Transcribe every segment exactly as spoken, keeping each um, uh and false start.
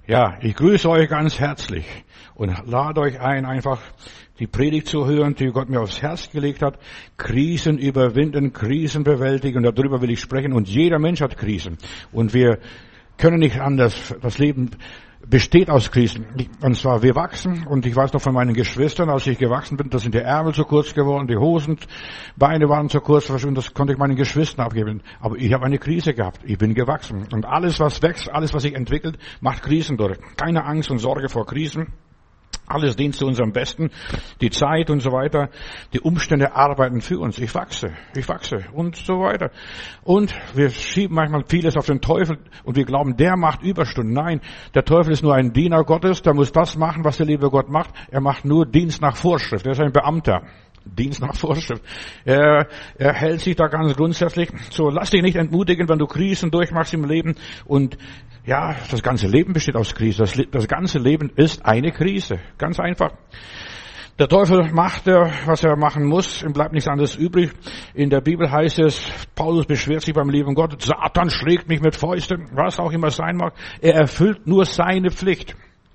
Ja, ich grüße euch ganz herzlich und lade euch ein, einfach die Predigt zu hören, die Gott mir aufs Herz gelegt hat. Krisen überwinden, Krisen bewältigen, und darüber will ich sprechen. Und jeder Mensch hat Krisen. Und wir können nicht anders. Das Leben besteht aus Krisen. Und zwar, wir wachsen, und ich weiß noch von meinen Geschwistern, als ich gewachsen bin, da sind die Ärmel zu kurz geworden, die Hosen, Beine waren zu kurz, und das konnte ich meinen Geschwistern abgeben. Aber ich habe eine Krise gehabt. Ich bin gewachsen. Und alles, was wächst, alles, was sich entwickelt, macht Krisen durch. Keine Angst und Sorge vor Krisen. Alles dient zu unserem Besten. Die Zeit und so weiter. Die Umstände arbeiten für uns. Ich wachse. Ich wachse. Und so weiter. Und wir schieben manchmal vieles auf den Teufel und wir glauben, der macht Überstunden. Nein, der Teufel ist nur ein Diener Gottes. Der muss das machen, was der liebe Gott macht. Er macht nur Dienst nach Vorschrift. Er ist ein Beamter. Dienst nach Vorschrift. Er, er hält sich da ganz grundsätzlich. So, lass dich nicht entmutigen, wenn du Krisen durchmachst im Leben. Und ja, das ganze Leben besteht aus Krisen. Das, das ganze Leben ist eine Krise. Ganz einfach. Der Teufel macht, was er machen muss. Ihm bleibt nichts anderes übrig. In der Bibel heißt es, Paulus beschwert sich beim lieben Gott. Satan schlägt mich mit Fäusten, was auch immer sein mag. Er erfüllt nur seine Pflicht.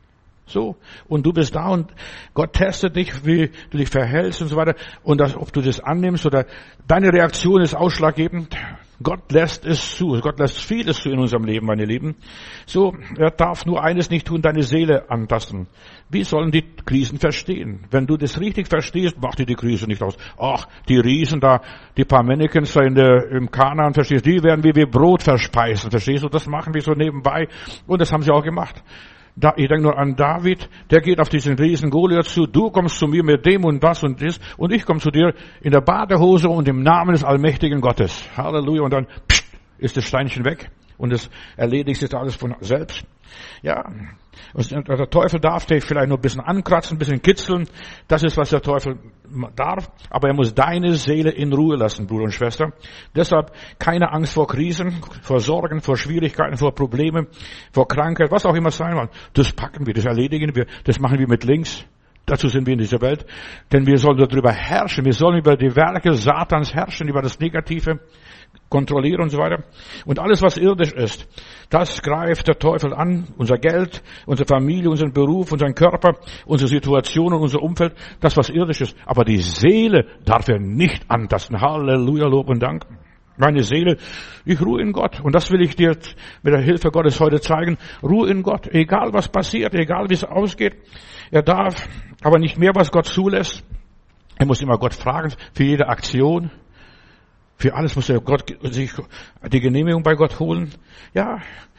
So. Und du bist da und Gott testet dich, wie du dich verhältst und so weiter. Und das, ob du das annimmst oder deine Reaktion ist ausschlaggebend. Gott lässt es zu. Gott lässt vieles zu in unserem Leben, meine Lieben. So, er darf nur eines nicht tun, deine Seele antasten. Wie sollen die Krisen verstehen? Wenn du das richtig verstehst, macht dir die Krise nicht aus. Ach, die Riesen da, die paar Männchen da in der, im Kanaan, verstehst du, die werden wie wir Brot verspeisen, verstehst du? Das machen wir so nebenbei. Und das haben sie auch gemacht. Da, ich denke nur an David, der geht auf diesen riesen Goliath zu, du kommst zu mir mit dem und das und das, und ich komme zu dir in der Badehose und im Namen des allmächtigen Gottes. Halleluja. Und dann pst, ist das Steinchen weg und es erledigt sich alles von selbst. Ja, und der Teufel darf dich vielleicht nur ein bisschen ankratzen, ein bisschen kitzeln. Das ist, was der Teufel darf. Aber er muss deine Seele in Ruhe lassen, Bruder und Schwester. Deshalb keine Angst vor Krisen, vor Sorgen, vor Schwierigkeiten, vor Problemen, vor Krankheit, was auch immer sein mag. Das packen wir, das erledigen wir, das machen wir mit links. Dazu sind wir in dieser Welt. Denn wir sollen darüber herrschen. Wir sollen über die Werke Satans herrschen, über das Negative kontrollieren und so weiter. Und alles, was irdisch ist, das greift der Teufel an. Unser Geld, unsere Familie, unseren Beruf, unseren Körper, unsere Situation und unser Umfeld, das, was irdisch ist. Aber die Seele darf er nicht antasten. Halleluja, Lob und Dank. Meine Seele, ich ruhe in Gott. Und das will ich dir mit der Hilfe Gottes heute zeigen. Ruhe in Gott. Egal, was passiert, egal, wie es ausgeht. Er darf aber nicht mehr, was Gott zulässt. Er muss immer Gott fragen für jede Aktion. Für alles muss er Gott, sich die Genehmigung bei Gott holen. Ja,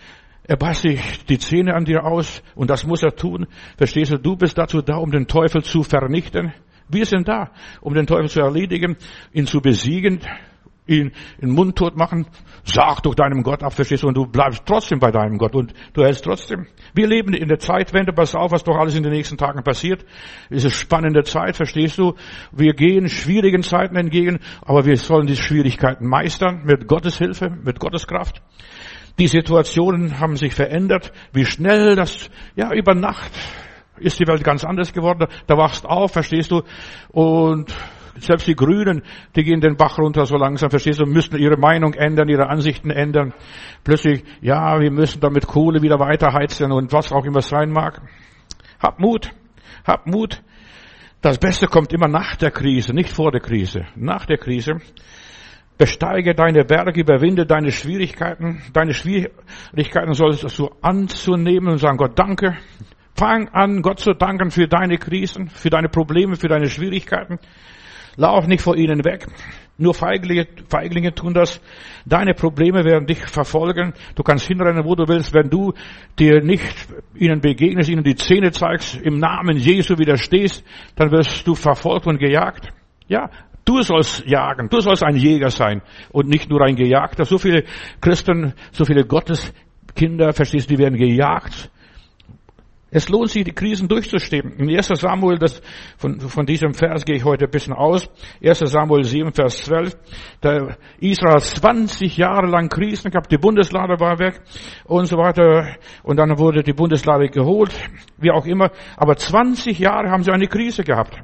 er beißt sich die Zähne an dir aus und das muss er tun. Verstehst du, du bist dazu da, um den Teufel zu vernichten. Wir sind da, um den Teufel zu erledigen, ihn zu besiegen, ihn in den Mund tot machen. Sag doch deinem Gott ab, verstehst du, und du bleibst trotzdem bei deinem Gott und du hältst trotzdem. Wir leben in der Zeitwende, pass auf, was doch alles in den nächsten Tagen passiert. Es ist spannende Zeit, verstehst du. Wir gehen schwierigen Zeiten entgegen, aber wir sollen die Schwierigkeiten meistern mit Gottes Hilfe, mit Gottes Kraft. Die Situationen haben sich verändert, wie schnell das, ja, über Nacht ist die Welt ganz anders geworden. Da wachst auf, verstehst du, und selbst die Grünen, die gehen den Bach runter so langsam, verstehst du, müssen ihre Meinung ändern, ihre Ansichten ändern. Plötzlich, ja, wir müssen da mit Kohle wieder weiterheizen und was auch immer sein mag. Hab Mut, hab Mut. Das Beste kommt immer nach der Krise, nicht vor der Krise. Nach der Krise. Besteige deine Berge, überwinde deine Schwierigkeiten. Deine Schwierigkeiten solltest du anzunehmen und sagen, Gott, danke. Fang an, Gott zu danken für deine Krisen, für deine Probleme, für deine Schwierigkeiten. Lauf nicht vor ihnen weg. Nur Feiglinge, Feiglinge tun das. Deine Probleme werden dich verfolgen. Du kannst hinrennen, wo du willst. Wenn du dir nicht ihnen begegnest, ihnen die Zähne zeigst, im Namen Jesu widerstehst, dann wirst du verfolgt und gejagt. Ja, du sollst jagen. Du sollst ein Jäger sein und nicht nur ein Gejagter. So viele Christen, so viele Gotteskinder, verstehst du, die werden gejagt. Es lohnt sich, die Krisen durchzustehen. In erster Samuel, das, von, von diesem Vers gehe ich heute ein bisschen aus. erster Samuel sieben, Vers zwölf. Der Israel hat zwanzig Jahre lang Krisen gehabt. Die Bundeslade war weg und so weiter. Und dann wurde die Bundeslade geholt, wie auch immer. Aber zwanzig Jahre haben sie eine Krise gehabt.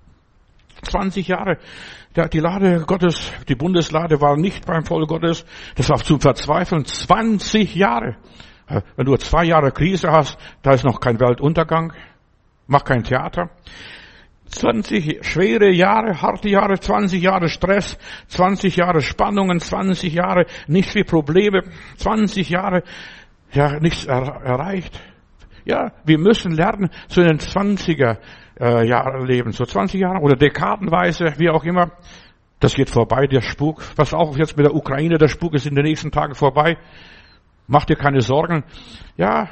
zwanzig Jahre. Die Lade Gottes, die Bundeslade war nicht beim Volk Gottes. Das war zum Verzweifeln. zwanzig Jahre. Wenn du zwei Jahre Krise hast, da ist noch kein Weltuntergang. Mach kein Theater. zwanzig schwere Jahre, harte Jahre, zwanzig Jahre Stress, zwanzig Jahre Spannungen, zwanzig Jahre nicht viel Probleme, zwanzig Jahre, ja, nichts er, erreicht. Ja, wir müssen lernen, so in den zwanziger äh, Jahren leben, so zwanzig Jahre oder dekadenweise, wie auch immer. Das geht vorbei, der Spuk. Was auch jetzt mit der Ukraine, der Spuk ist in den nächsten Tagen vorbei. Mach dir keine Sorgen. Ja,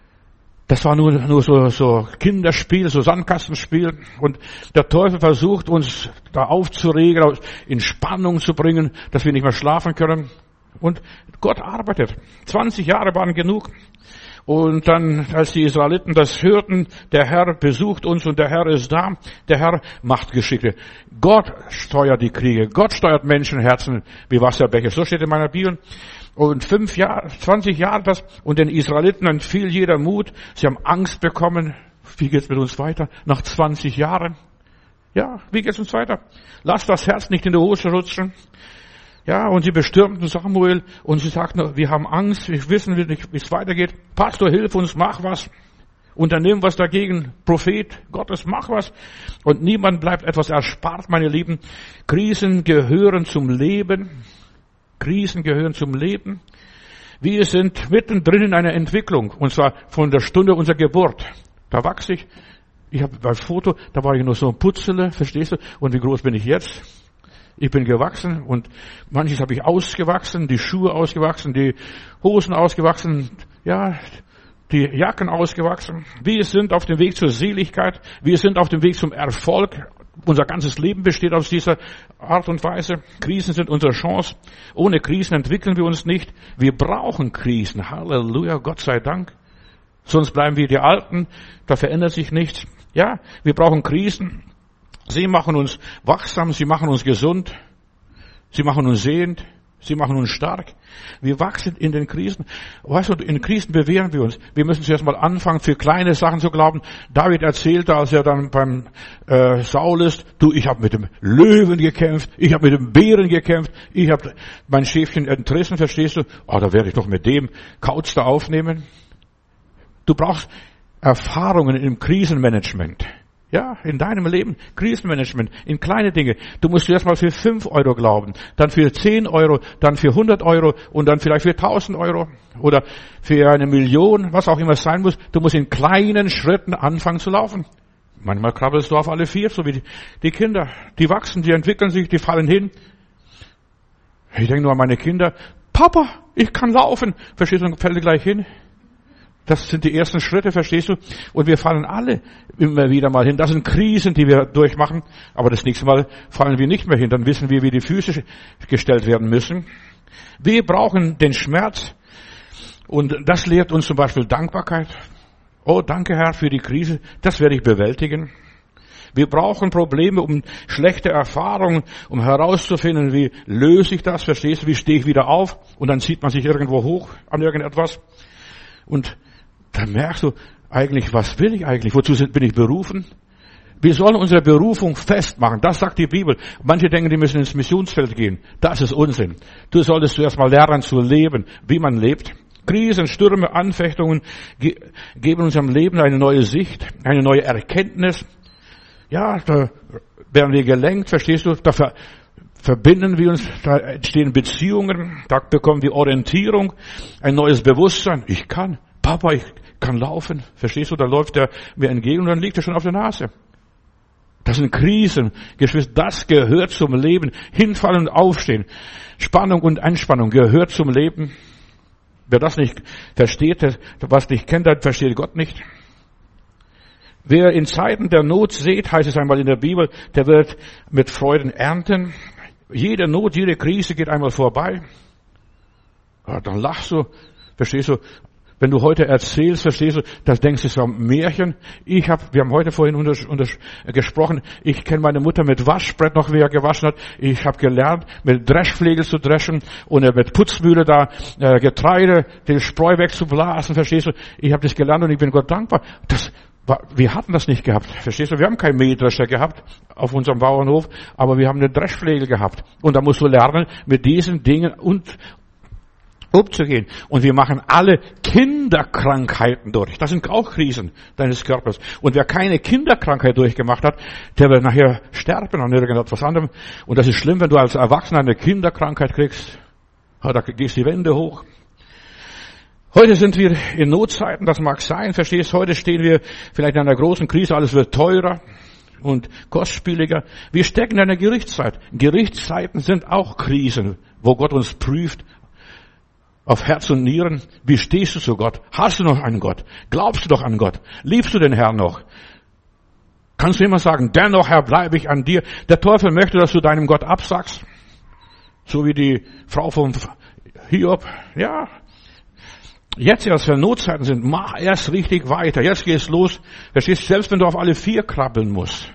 das war nur, nur so, so Kinderspiel, so Sandkastenspiel. Und der Teufel versucht uns da aufzuregen, in Spannung zu bringen, dass wir nicht mehr schlafen können. Und Gott arbeitet. zwanzig Jahre waren genug. Und dann, als die Israeliten das hörten, der Herr besucht uns und der Herr ist da, der Herr macht Geschicke. Gott steuert die Kriege. Gott steuert Menschenherzen wie Wasserbecher. So steht in meiner Bibel. Und fünf Jahre, zwanzig Jahre das, und den Israeliten entfiel jeder Mut. Sie haben Angst bekommen. Wie geht's mit uns weiter? Nach zwanzig Jahren. Ja, wie geht's uns weiter? Lass das Herz nicht in die Hose rutschen. Ja, und sie bestürmten Samuel und sie sagten, wir haben Angst, wir wissen nicht, wie es weitergeht. Pastor, hilf uns, mach was. Unternehmen was dagegen. Prophet Gottes, mach was. Und niemand bleibt etwas erspart, meine Lieben. Krisen gehören zum Leben. Krisen gehören zum Leben. Wir sind mittendrin in einer Entwicklung. Und zwar von der Stunde unserer Geburt. Da wachse ich. Ich habe beim Foto, da war ich nur so ein Putzele, verstehst du? Und wie groß bin ich jetzt? Ich bin gewachsen und manches habe ich ausgewachsen, die Schuhe ausgewachsen, die Hosen ausgewachsen, ja, die Jacken ausgewachsen. Wir sind auf dem Weg zur Seligkeit, wir sind auf dem Weg zum Erfolg. Unser ganzes Leben besteht aus dieser Art und Weise. Krisen sind unsere Chance. Ohne Krisen entwickeln wir uns nicht. Wir brauchen Krisen. Halleluja, Gott sei Dank. Sonst bleiben wir die Alten, da verändert sich nichts. Ja, wir brauchen Krisen. Sie machen uns wachsam, sie machen uns gesund, sie machen uns sehend, sie machen uns stark. Wir wachsen in den Krisen. Weißt du, in Krisen bewähren wir uns. Wir müssen zuerst mal anfangen, für kleine Sachen zu glauben. David erzählte, als er dann beim äh, Saul ist, du, ich habe mit dem Löwen gekämpft, ich habe mit dem Bären gekämpft, ich habe mein Schäfchen entrissen, verstehst du? Oh, da werde ich doch mit dem Kauz da aufnehmen. Du brauchst Erfahrungen im Krisenmanagement. Ja, in deinem Leben, Krisenmanagement, in kleine Dinge. Du musst erst mal für fünf Euro glauben, dann für zehn Euro, dann für hundert Euro und dann vielleicht für tausend Euro oder für eine Million, was auch immer es sein muss. Du musst in kleinen Schritten anfangen zu laufen. Manchmal krabbelst du auf alle vier, so wie die, die Kinder. Die wachsen, die entwickeln sich, die fallen hin. Ich denke nur an meine Kinder. Papa, ich kann laufen. Verstehst du, fällt gleich hin. Das sind die ersten Schritte, verstehst du? Und wir fallen alle immer wieder mal hin. Das sind Krisen, die wir durchmachen. Aber das nächste Mal fallen wir nicht mehr hin. Dann wissen wir, wie die Füße gestellt werden müssen. Wir brauchen den Schmerz. Und das lehrt uns zum Beispiel Dankbarkeit. Oh, danke Herr für die Krise. Das werde ich bewältigen. Wir brauchen Probleme, um schlechte Erfahrungen, um herauszufinden, wie löse ich das, verstehst du? Wie stehe ich wieder auf? Und dann zieht man sich irgendwo hoch an irgendetwas. Und dann merkst du eigentlich, was will ich eigentlich? Wozu bin ich berufen? Wir sollen unsere Berufung festmachen. Das sagt die Bibel. Manche denken, die müssen ins Missionsfeld gehen. Das ist Unsinn. Du solltest zuerst mal lernen zu leben, wie man lebt. Krisen, Stürme, Anfechtungen ge- geben unserem Leben eine neue Sicht, eine neue Erkenntnis. Ja, da werden wir gelenkt, verstehst du? Da ver- verbinden wir uns, da entstehen Beziehungen, da bekommen wir Orientierung, ein neues Bewusstsein. Ich kann, Papa, ich kann laufen. Verstehst du? Da läuft er mir entgegen und dann liegt er schon auf der Nase. Das sind Krisen, Geschwister, das gehört zum Leben. Hinfallen und aufstehen. Spannung und Entspannung gehört zum Leben. Wer das nicht versteht, was nicht kennt, der versteht Gott nicht. Wer in Zeiten der Not sät, heißt es einmal in der Bibel, der wird mit Freuden ernten. Jede Not, jede Krise geht einmal vorbei. Ja, dann lachst du, verstehst du? Wenn du heute erzählst, verstehst du, das denkst du, es war ein Märchen. Ich habe, wir haben heute vorhin unter, unter, gesprochen, ich kenne meine Mutter mit Waschbrett noch, wie er gewaschen hat. Ich habe gelernt, mit Dreschflegel zu dreschen und mit Putzmühle da äh, Getreide, den Spreu wegzublasen, verstehst du? Ich habe das gelernt und ich bin Gott dankbar. Das war, wir hatten das nicht gehabt, verstehst du? Wir haben keinen Mähdrescher gehabt auf unserem Bauernhof, aber wir haben einen Dreschflegel gehabt. Und da musst du lernen, mit diesen Dingen und umzugehen. Und wir machen alle Kinderkrankheiten durch. Das sind auch Krisen deines Körpers. Und wer keine Kinderkrankheit durchgemacht hat, der wird nachher sterben an irgendetwas anderem. Und das ist schlimm, wenn du als Erwachsener eine Kinderkrankheit kriegst. Da gehst die Wände hoch. Heute sind wir in Notzeiten, das mag sein, verstehst? Heute stehen wir vielleicht in einer großen Krise, alles wird teurer und kostspieliger. Wir stecken in einer Gerichtszeit. Gerichtszeiten sind auch Krisen, wo Gott uns prüft auf Herz und Nieren. Wie stehst du zu Gott? Hast du noch einen Gott? Glaubst du doch an Gott? Liebst du den Herrn noch? Kannst du immer sagen, dennoch, Herr, bleibe ich an dir. Der Teufel möchte, dass du deinem Gott absagst. So wie die Frau vom Hiob. Ja. Jetzt erst, wenn Notzeiten sind, mach erst richtig weiter. Jetzt geht's los. Verstehst du, selbst wenn du auf alle vier krabbeln musst.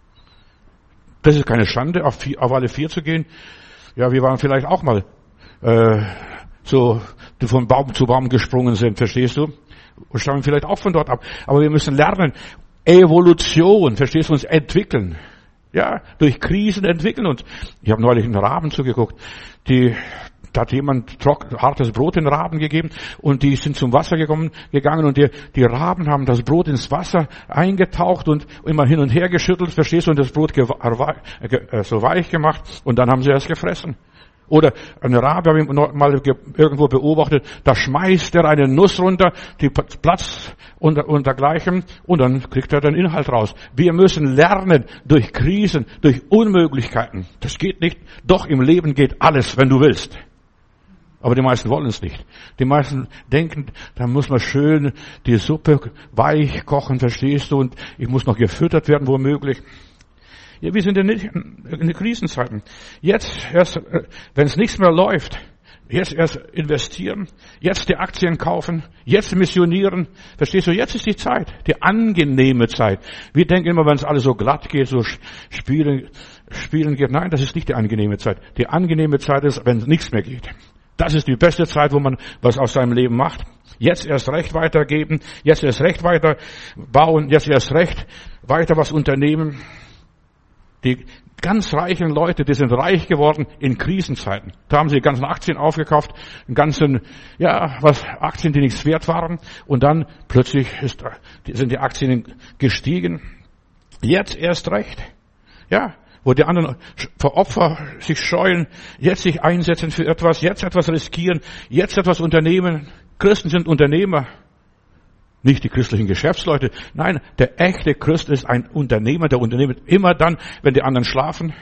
Das ist keine Schande, auf, vier, auf alle vier zu gehen. Ja, wir waren vielleicht auch mal äh, so, die von Baum zu Baum gesprungen sind, verstehst du? Und stammen vielleicht auch von dort ab. Aber wir müssen lernen, Evolution, verstehst du, uns entwickeln. Ja, durch Krisen entwickeln uns. Ich habe neulich einen Raben zugeguckt, die Da hat jemand trocken, hartes Brot den Raben gegeben und die sind zum Wasser gekommen, gegangen und die, die Raben haben das Brot ins Wasser eingetaucht und immer hin und her geschüttelt, verstehst du, und das Brot so weich gemacht und dann haben sie es gefressen. Oder ein Rabe, habe ich mal irgendwo beobachtet, da schmeißt er eine Nuss runter, die platzt und, und dergleichen und dann kriegt er den Inhalt raus. Wir müssen lernen durch Krisen, durch Unmöglichkeiten. Das geht nicht, doch im Leben geht alles, wenn du willst. Aber die meisten wollen es nicht. Die meisten denken, da muss man schön die Suppe weich kochen, verstehst du, und ich muss noch gefüttert werden, womöglich. Ja, wir sind in den Krisenzeiten. Jetzt erst, wenn es nichts mehr läuft, jetzt erst investieren, jetzt die Aktien kaufen, jetzt missionieren. Verstehst du, jetzt ist die Zeit, die angenehme Zeit. Wir denken immer, wenn es alles so glatt geht, so spielen, spielen geht. Nein, das ist nicht die angenehme Zeit. Die angenehme Zeit ist, wenn nichts mehr geht. Das ist die beste Zeit, wo man was aus seinem Leben macht. Jetzt erst recht weitergeben, jetzt erst recht weiter bauen, jetzt erst recht weiter was unternehmen. Die ganz reichen Leute, die sind reich geworden in Krisenzeiten. Da haben sie die ganzen Aktien aufgekauft, die ganzen, ja, was, Aktien, die nichts wert waren. Und dann plötzlich ist, sind die Aktien gestiegen. Jetzt erst recht. Ja. Wo die anderen vor Opfer sich scheuen, jetzt sich einsetzen für etwas, jetzt etwas riskieren, jetzt etwas unternehmen. Christen sind Unternehmer. Nicht die christlichen Geschäftsleute. Nein, der echte Christ ist ein Unternehmer, der unternimmt immer dann, wenn die anderen schlafen.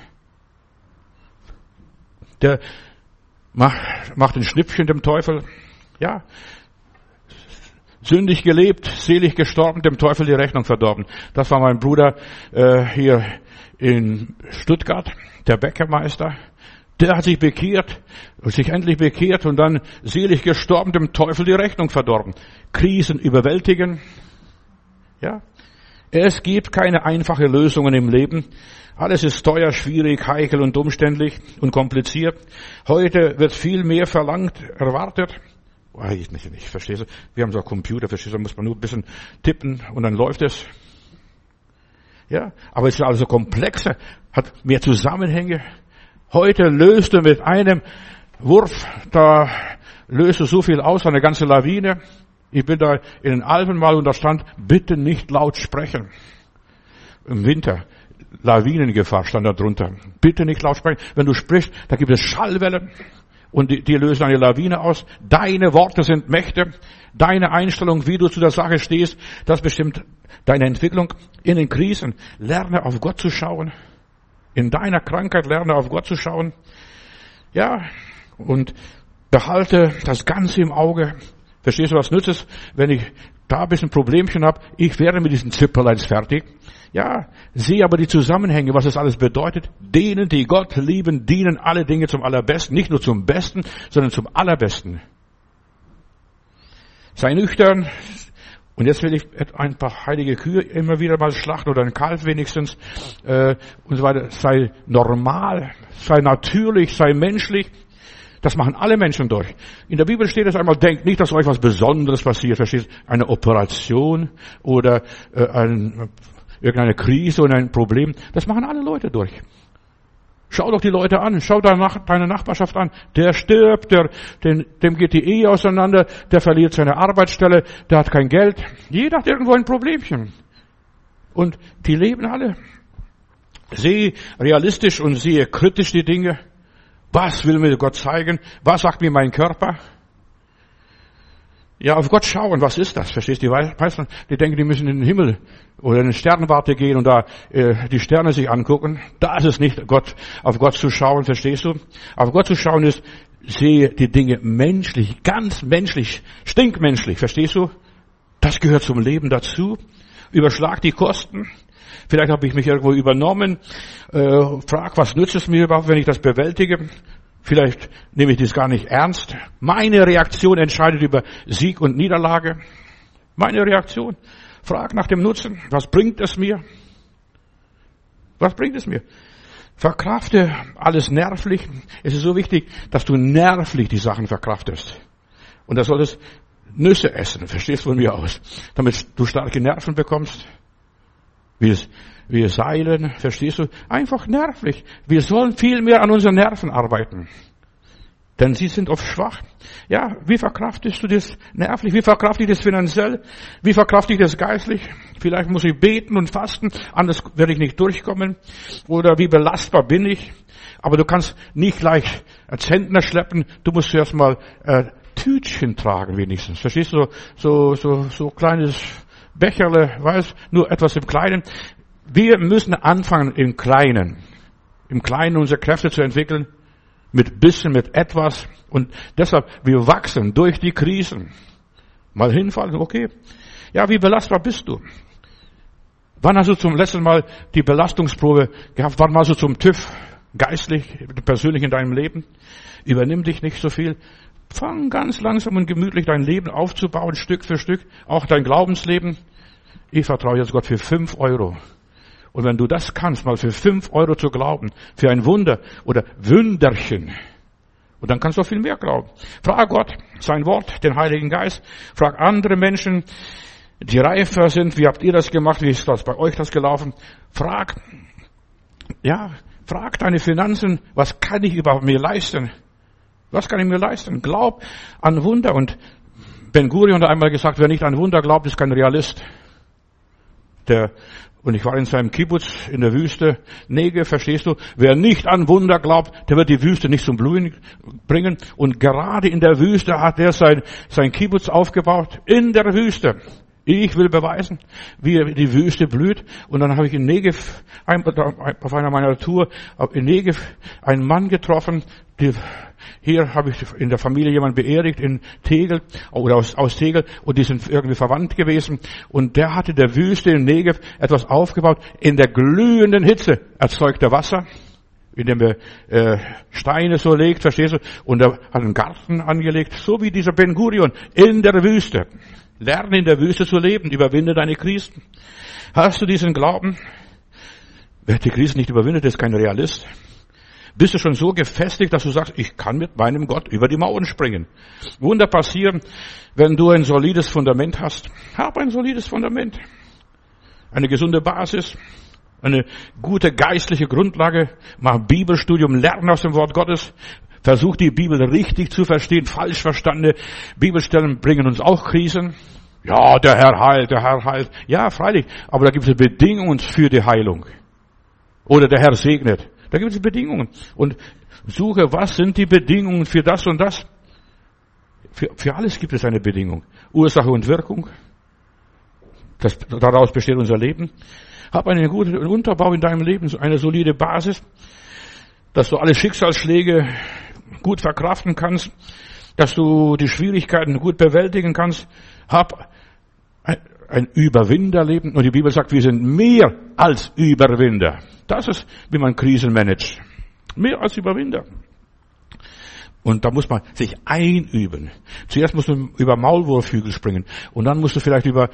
Der macht, macht ein Schnippchen dem Teufel. Ja. Sündig gelebt, selig gestorben, dem Teufel die Rechnung verdorben. Das war mein Bruder äh, hier in Stuttgart, der Bäckermeister. Der hat sich bekehrt, sich endlich bekehrt und dann selig gestorben, dem Teufel die Rechnung verdorben. Krisen überwältigen. Ja. Es gibt keine einfache Lösungen im Leben. Alles ist teuer, schwierig, heikel und umständlich und kompliziert. Heute wird viel mehr verlangt, erwartet. Ich nicht, nicht, verstehst du? Wir haben so einen Computer, verstehst du? Da muss man nur ein bisschen tippen und dann läuft es. Ja, aber es ist also komplexer, hat mehr Zusammenhänge. Heute löst du mit einem Wurf, da löst du so viel aus, eine ganze Lawine. Ich bin da in den Alpen mal und da stand, bitte nicht laut sprechen. Im Winter, Lawinengefahr stand da drunter. Bitte nicht laut sprechen. Wenn du sprichst, da gibt es Schallwellen. Und die, die lösen eine Lawine aus. Deine Worte sind Mächte. Deine Einstellung, wie du zu der Sache stehst, das bestimmt deine Entwicklung. In den Krisen lerne auf Gott zu schauen. In deiner Krankheit lerne auf Gott zu schauen. Ja, und behalte das Ganze im Auge. Verstehst du, was nützt es, wenn ich da ein bisschen Problemchen habe? Ich werde mit diesen Zipperleins fertig. Ja, sehe aber die Zusammenhänge, was das alles bedeutet. Denen, die Gott lieben, dienen alle Dinge zum Allerbesten. Nicht nur zum Besten, sondern zum Allerbesten. Sei nüchtern. Und jetzt will ich ein paar heilige Kühe immer wieder mal schlachten oder ein Kalb wenigstens. Äh, und so weiter. Sei normal, sei natürlich, sei menschlich. Das machen alle Menschen durch. In der Bibel steht es einmal, denkt nicht, dass euch was Besonderes passiert. Versteht? Eine Operation oder äh, ein... irgendeine Krise oder ein Problem, das machen alle Leute durch. Schau doch die Leute an, schau deine Nachbarschaft an. Der stirbt, der, dem, dem geht die Ehe auseinander, der verliert seine Arbeitsstelle, der hat kein Geld. Jeder hat irgendwo ein Problemchen. Und die leben alle. Sehe realistisch und sehe kritisch die Dinge. Was will mir Gott zeigen? Was sagt mir mein Körper? Ja, auf Gott schauen, was ist das? Verstehst du? Die meisten, die denken, die müssen in den Himmel oder in den Sternwarte gehen und da äh, die Sterne sich angucken. Da ist es nicht, Gott, auf Gott zu schauen, verstehst du? Auf Gott zu schauen ist, sehe die Dinge menschlich, ganz menschlich, stinkmenschlich, verstehst du? Das gehört zum Leben dazu. Überschlag die Kosten. Vielleicht habe ich mich irgendwo übernommen. Äh, frag, was nützt es mir überhaupt, wenn ich das bewältige? Vielleicht nehme ich das gar nicht ernst. Meine Reaktion entscheidet über Sieg und Niederlage. Meine Reaktion. Frag nach dem Nutzen. Was bringt es mir? Was bringt es mir? Verkrafte alles nervlich. Es ist so wichtig, dass du nervlich die Sachen verkraftest. Und da solltest Nüsse essen. Verstehst du von mir aus? Damit du starke Nerven bekommst. Wir, wir seilen, verstehst du? Einfach nervlich. Wir sollen viel mehr an unseren Nerven arbeiten. Denn sie sind oft schwach. Ja, wie verkraftest du das nervlich? Wie verkrafte ich das finanziell? Wie verkrafte ich das geistlich? Vielleicht muss ich beten und fasten, anders werde ich nicht durchkommen. Oder wie belastbar bin ich? Aber du kannst nicht gleich Zentner schleppen. Du musst zuerst mal äh, Tütchen tragen wenigstens. Verstehst du? So, so, so kleines Becherle, weiß, nur etwas im Kleinen. Wir müssen anfangen im Kleinen. Im Kleinen unsere Kräfte zu entwickeln. Mit bisschen, mit etwas. Und deshalb, wir wachsen durch die Krisen. Mal hinfallen, okay. Ja, wie belastbar bist du? Wann hast du zum letzten Mal die Belastungsprobe gehabt? Wann warst du zum TÜV? Geistlich, persönlich in deinem Leben? Übernimm dich nicht so viel. Fang ganz langsam und gemütlich dein Leben aufzubauen, Stück für Stück. Auch dein Glaubensleben. Ich vertraue jetzt Gott für fünf Euro. Und wenn du das kannst, mal für fünf Euro zu glauben, für ein Wunder oder Wünderchen, und dann kannst du auch viel mehr glauben. Frag Gott, sein Wort, den Heiligen Geist. Frag andere Menschen, die reifer sind. Wie habt ihr das gemacht? Wie ist das bei euch das gelaufen? Frag, ja, frag deine Finanzen. Was kann ich überhaupt mir leisten? Was kann ich mir leisten? Glaub an Wunder. Und Ben Gurion hat einmal gesagt, wer nicht an Wunder glaubt, ist kein Realist. Der, und ich war in seinem Kibbutz in der Wüste, Negev, verstehst du? Wer nicht an Wunder glaubt, der wird die Wüste nicht zum Blühen bringen. Und gerade in der Wüste hat er sein, sein Kibbutz aufgebaut. In der Wüste. Ich will beweisen, wie die Wüste blüht. Und dann habe ich in Negev, auf einer meiner Tour, in Negev einen Mann getroffen. Die, hier habe ich in der Familie jemanden beerdigt in Tegel, oder aus, aus Tegel, und die sind irgendwie verwandt gewesen. Und der hatte der Wüste in Negev etwas aufgebaut. In der glühenden Hitze erzeugt er Wasser, indem er äh, Steine so legt, verstehst du? Und er hat einen Garten angelegt, so wie dieser Ben Gurion in der Wüste. Lerne in der Wüste zu leben, überwinde deine Krisen. Hast du diesen Glauben? Wer die Krisen nicht überwindet, ist kein Realist. Bist du schon so gefestigt, dass du sagst, ich kann mit meinem Gott über die Mauern springen. Wunder passieren, wenn du ein solides Fundament hast. Hab ein solides Fundament. Eine gesunde Basis. Eine gute geistliche Grundlage. Mach Bibelstudium, lerne aus dem Wort Gottes. Versuch die Bibel richtig zu verstehen. Falsch verstandene Bibelstellen bringen uns auch Krisen. Ja, der Herr heilt, der Herr heilt. Ja, freilich. Aber da gibt es Bedingungen für die Heilung. Oder der Herr segnet. Da gibt es Bedingungen. Und suche, was sind die Bedingungen für das und das? Für, für alles gibt es eine Bedingung. Ursache und Wirkung. Das, daraus besteht unser Leben. Hab einen guten Unterbau in deinem Leben, eine solide Basis, dass du alle Schicksalsschläge gut verkraften kannst, dass du die Schwierigkeiten gut bewältigen kannst. Hab ein, ein Überwinderleben. Und die Bibel sagt, wir sind mehr als Überwinder. Das ist, wie man Krisen managt. Mehr als Überwinder. Und da muss man sich einüben. Zuerst musst du über Maulwurfhügel springen. Und dann musst du vielleicht über,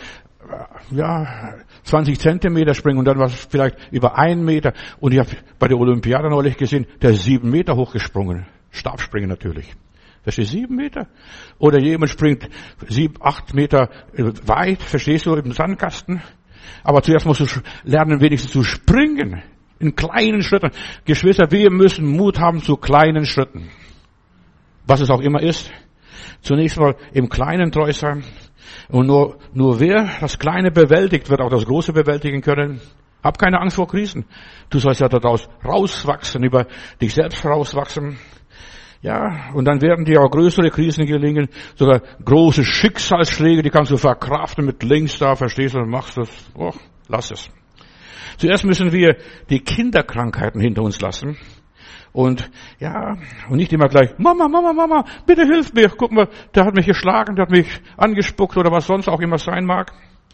ja, zwanzig Zentimeter springen. Und dann was vielleicht über einen Meter. Und ich habe bei der Olympiade neulich gesehen, der ist sieben Meter hochgesprungen. Stabspringen natürlich. Verstehst du, sieben Meter? Oder jemand springt sieben, acht Meter weit, verstehst du, im Sandkasten. Aber zuerst musst du lernen, wenigstens zu springen. In kleinen Schritten. Geschwister, wir müssen Mut haben zu kleinen Schritten. Was es auch immer ist. Zunächst mal im Kleinen treu sein. Und nur, nur wer das Kleine bewältigt, wird auch das Große bewältigen können. Hab keine Angst vor Krisen. Du sollst ja daraus rauswachsen, über dich selbst rauswachsen. Ja, und dann werden dir auch größere Krisen gelingen, sogar große Schicksalsschläge, die kannst du verkraften mit links da, verstehst du, und machst das. Oh, lass es. Zuerst müssen wir die Kinderkrankheiten hinter uns lassen. Und, ja, und nicht immer gleich, Mama, Mama, Mama, bitte hilf mir. Guck mal, der hat mich geschlagen, der hat mich angespuckt oder was sonst auch immer sein mag.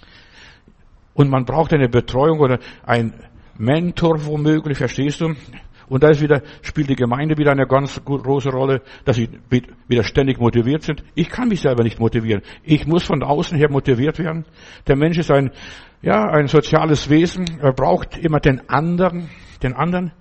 Und man braucht eine Betreuung oder ein Mentor womöglich, verstehst du? Und da ist wieder, spielt die Gemeinde wieder eine ganz große Rolle, dass sie wieder ständig motiviert sind. Ich kann mich selber nicht motivieren. Ich muss von außen her motiviert werden. Der Mensch ist ein, ja, ein soziales Wesen. Er braucht immer den anderen, den anderen.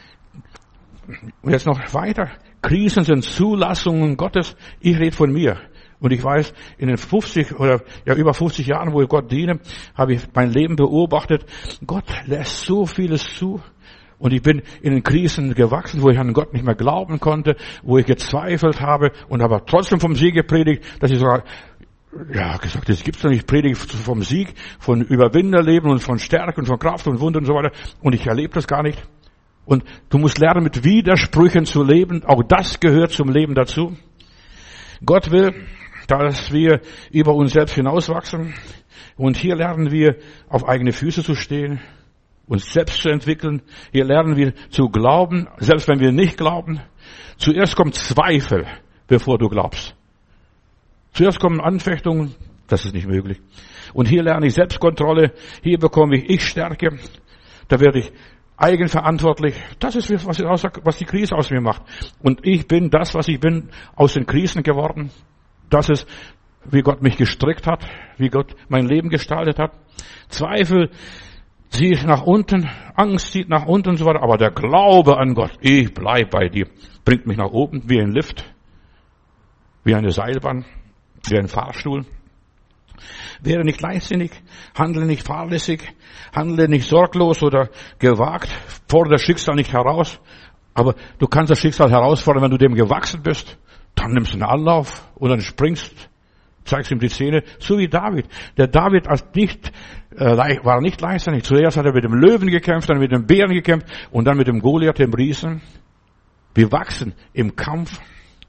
Und jetzt noch weiter. Krisen sind Zulassungen Gottes. Ich rede von mir. Und ich weiß, in den fünfzig oder ja über fünfzig Jahren, wo ich Gott diene, habe ich mein Leben beobachtet. Gott lässt so vieles zu. Und ich bin in den Krisen gewachsen, wo ich an Gott nicht mehr glauben konnte, wo ich gezweifelt habe und habe trotzdem vom Sieg gepredigt, dass ich sogar, ja, gesagt, das gibt's doch nicht, predige vom Sieg, von Überwinderleben und von Stärke und von Kraft und Wunder und so weiter. Und ich erlebe das gar nicht. Und du musst lernen, mit Widersprüchen zu leben. Auch das gehört zum Leben dazu. Gott will, dass wir über uns selbst hinauswachsen. Und hier lernen wir, auf eigene Füße zu stehen, uns selbst zu entwickeln. Hier lernen wir zu glauben, selbst wenn wir nicht glauben. Zuerst kommt Zweifel, bevor du glaubst. Zuerst kommen Anfechtungen, das ist nicht möglich. Und hier lerne ich Selbstkontrolle, hier bekomme ich Ich-Stärke, da werde ich eigenverantwortlich. Das ist, was, was die Krise aus mir macht. Und ich bin das, was ich bin, aus den Krisen geworden. Das ist, wie Gott mich gestrickt hat, wie Gott mein Leben gestaltet hat. Zweifel zieht nach unten, Angst zieht nach unten und so weiter. Aber der Glaube an Gott, ich bleib bei dir, bringt mich nach oben wie ein Lift, wie eine Seilbahn, wie ein Fahrstuhl. Wäre nicht leichtsinnig, handle nicht fahrlässig, handle nicht sorglos oder gewagt, fordere das Schicksal nicht heraus. Aber du kannst das Schicksal herausfordern, wenn du dem gewachsen bist. Dann nimmst du einen Anlauf und dann springst, zeigst ihm die Zähne, so wie David. Der David als nicht, äh, war nicht leichtsinnig. Zuerst hat er mit dem Löwen gekämpft, dann mit dem Bären gekämpft und dann mit dem Goliath, dem Riesen. Wir wachsen im Kampf.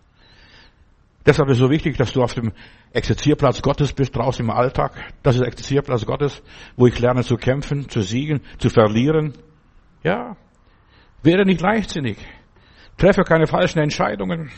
Deshalb ist es so wichtig, dass du auf dem Exerzierplatz Gottes bist, draußen im Alltag. Das ist der Exerzierplatz Gottes, wo ich lerne zu kämpfen, zu siegen, zu verlieren. Ja, werde nicht leichtsinnig. Treffe keine falschen Entscheidungen.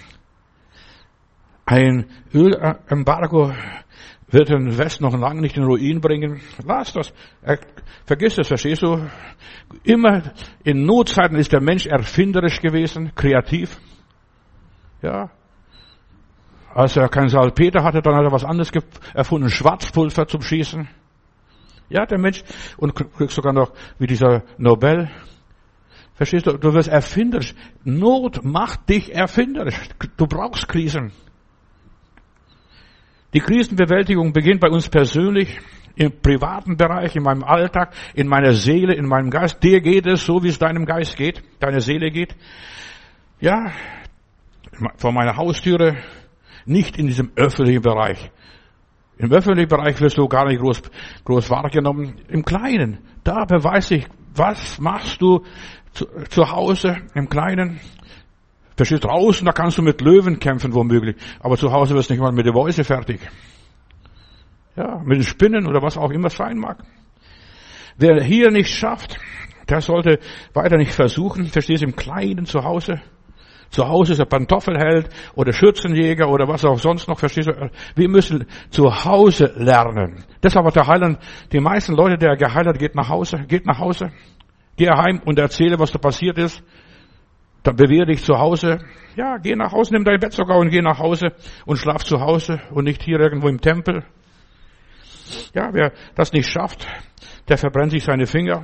Ein Ölembargo wird den Westen noch lange nicht in Ruin bringen. Lass das. Vergiss es, verstehst du? Immer in Notzeiten ist der Mensch erfinderisch gewesen, kreativ. Ja. Als er keinen Salpeter hatte, dann hat er was anderes erfunden, Schwarzpulver zum Schießen. Ja, der Mensch, und kriegst sogar noch wie dieser Nobel. Verstehst du? Du wirst erfinderisch. Not macht dich erfinderisch. Du brauchst Krisen. Die Krisenbewältigung beginnt bei uns persönlich, im privaten Bereich, in meinem Alltag, in meiner Seele, in meinem Geist. Dir geht es so, wie es deinem Geist geht, deiner Seele geht. Ja, vor meiner Haustüre, nicht in diesem öffentlichen Bereich. Im öffentlichen Bereich wirst du gar nicht groß, groß wahrgenommen. Im Kleinen, da beweise ich, was machst du zu, zu Hause im Kleinen. Verstehst, draußen, da kannst du mit Löwen kämpfen, womöglich. Aber zu Hause wirst du nicht mal mit der Mäuse fertig. Ja, mit den Spinnen oder was auch immer sein mag. Wer hier nicht schafft, der sollte weiter nicht versuchen. Verstehst, im Kleinen zu Hause. Zu Hause ist er Pantoffelheld oder Schürzenjäger oder was auch sonst noch, verstehst du? Wir müssen zu Hause lernen. Deshalb hat der Heiland, die meisten Leute, der geheilt hat, geht nach Hause, geht nach Hause, geh heim und erzähle, was da passiert ist. Dann bewähre dich zu Hause. Ja, geh nach Hause, nimm dein Bett sogar und geh nach Hause und schlaf zu Hause und nicht hier irgendwo im Tempel. Ja, wer das nicht schafft, der verbrennt sich seine Finger.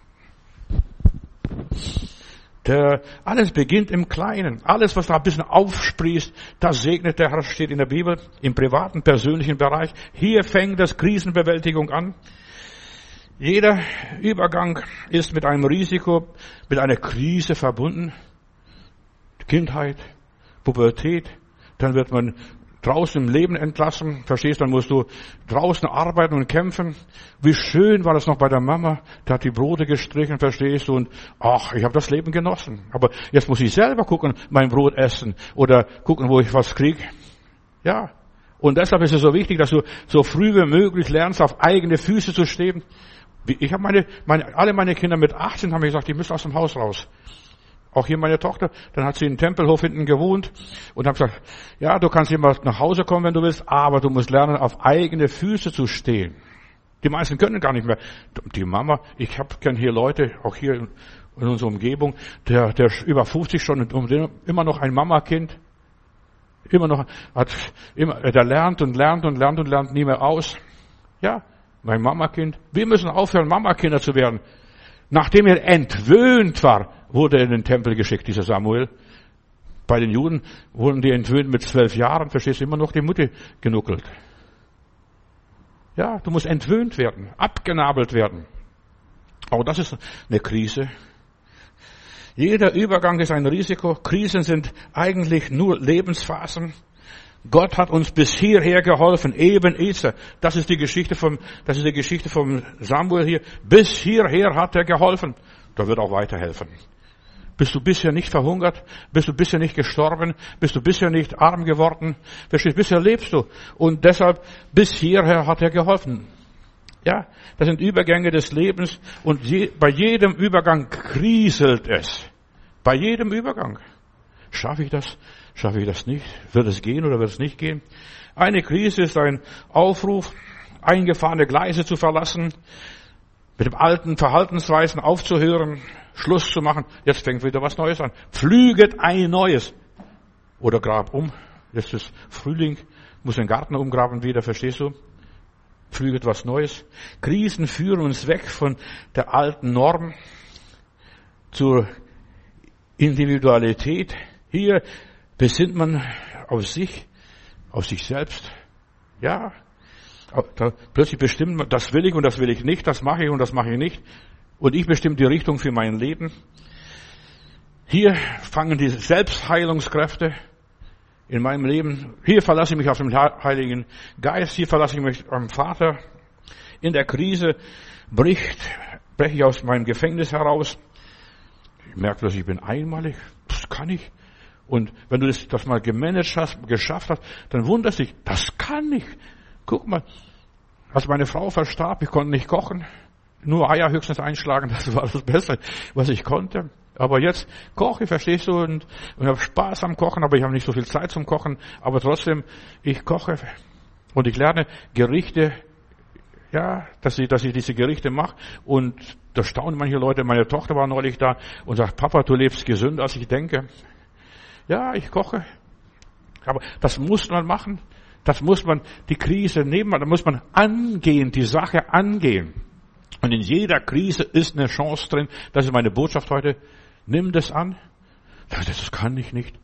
Der, alles beginnt im Kleinen. Alles, was da ein bisschen aufsprießt, das segnet der Herr, steht in der Bibel, im privaten, persönlichen Bereich. Hier fängt das Krisenbewältigung an. Jeder Übergang ist mit einem Risiko, mit einer Krise verbunden. Kindheit, Pubertät, dann wird man draußen im Leben entlassen, verstehst du, dann musst du draußen arbeiten und kämpfen. Wie schön war das noch bei der Mama, die hat die Brote gestrichen, verstehst du, und ach, ich habe das Leben genossen. Aber jetzt muss ich selber gucken, mein Brot essen oder gucken, wo ich was kriege. Ja, und deshalb ist es so wichtig, dass du so früh wie möglich lernst, auf eigene Füße zu stehen. Ich habe meine, meine, alle meine Kinder mit achtzehn haben mir gesagt, die müssen aus dem Haus raus. Auch hier meine Tochter, dann hat sie in Tempelhof hinten gewohnt und habe gesagt, ja, du kannst immer nach Hause kommen, wenn du willst, aber du musst lernen, auf eigene Füße zu stehen. Die meisten können gar nicht mehr. Die Mama, ich habe kenne hier Leute, auch hier in unserer Umgebung, der, der über fünfzig schon und immer noch ein Mamakind, immer noch hat, immer, der lernt und lernt und lernt und lernt nie mehr aus. Ja, mein Mamakind. Wir müssen aufhören, Mamakinder zu werden. Nachdem er entwöhnt war, wurde er in den Tempel geschickt, dieser Samuel. Bei den Juden wurden die entwöhnt mit zwölf Jahren, verstehst du, immer noch die Mutter genuckelt. Ja, du musst entwöhnt werden, abgenabelt werden. Auch das ist eine Krise. Jeder Übergang ist ein Risiko. Krisen sind eigentlich nur Lebensphasen. Gott hat uns bis hierher geholfen, eben Ezer. Das ist die Geschichte vom, das ist die Geschichte vom Samuel hier. Bis hierher hat er geholfen. Da wird auch weiterhelfen. Bist du bisher nicht verhungert? Bist du bisher nicht gestorben? Bist du bisher nicht arm geworden? Verstehst? Bisher lebst du. Und deshalb, bis hierher hat er geholfen. Ja, das sind Übergänge des Lebens. Und je, bei jedem Übergang kriselt es. Bei jedem Übergang. Schaffe ich das? Schaffe ich das nicht? Wird es gehen oder wird es nicht gehen? Eine Krise ist ein Aufruf, eingefahrene Gleise zu verlassen, mit dem alten Verhaltensweisen aufzuhören, Schluss zu machen. Jetzt fängt wieder was Neues an. Pflüget ein Neues. Oder grab um. Jetzt ist Frühling, muss den Garten umgraben wieder, verstehst du? Pflüget was Neues. Krisen führen uns weg von der alten Norm zur Individualität. Hier besinnt man auf sich, auf sich selbst. Ja, da plötzlich bestimmt man, das will ich und das will ich nicht, das mache ich und das mache ich nicht. Und ich bestimme die Richtung für mein Leben. Hier fangen die Selbstheilungskräfte in meinem Leben. Hier verlasse ich mich auf den Heiligen Geist, hier verlasse ich mich am Vater. In der Krise bricht, breche ich aus meinem Gefängnis heraus. Ich merke, dass ich bin einmalig, das kann ich. Und wenn du das, das mal gemanagt hast, geschafft hast, dann wunderst du dich, das kann ich. Guck mal, als meine Frau verstarb, ich konnte nicht kochen, nur Eier höchstens einschlagen, das war das Beste, was ich konnte. Aber jetzt koche ich, verstehst du, und, und habe Spaß am Kochen, aber ich habe nicht so viel Zeit zum Kochen. Aber trotzdem, ich koche und ich lerne Gerichte, ja, dass ich, dass ich diese Gerichte mache. Und da staunen manche Leute, meine Tochter war neulich da und sagt, Papa, du lebst gesünder, als ich denke. Ja, ich koche. Aber das muss man machen. Das muss man, die Krise nehmen, da muss man angehen, die Sache angehen. Und in jeder Krise ist eine Chance drin. Das ist meine Botschaft heute. Nimm das an. Das kann ich nicht.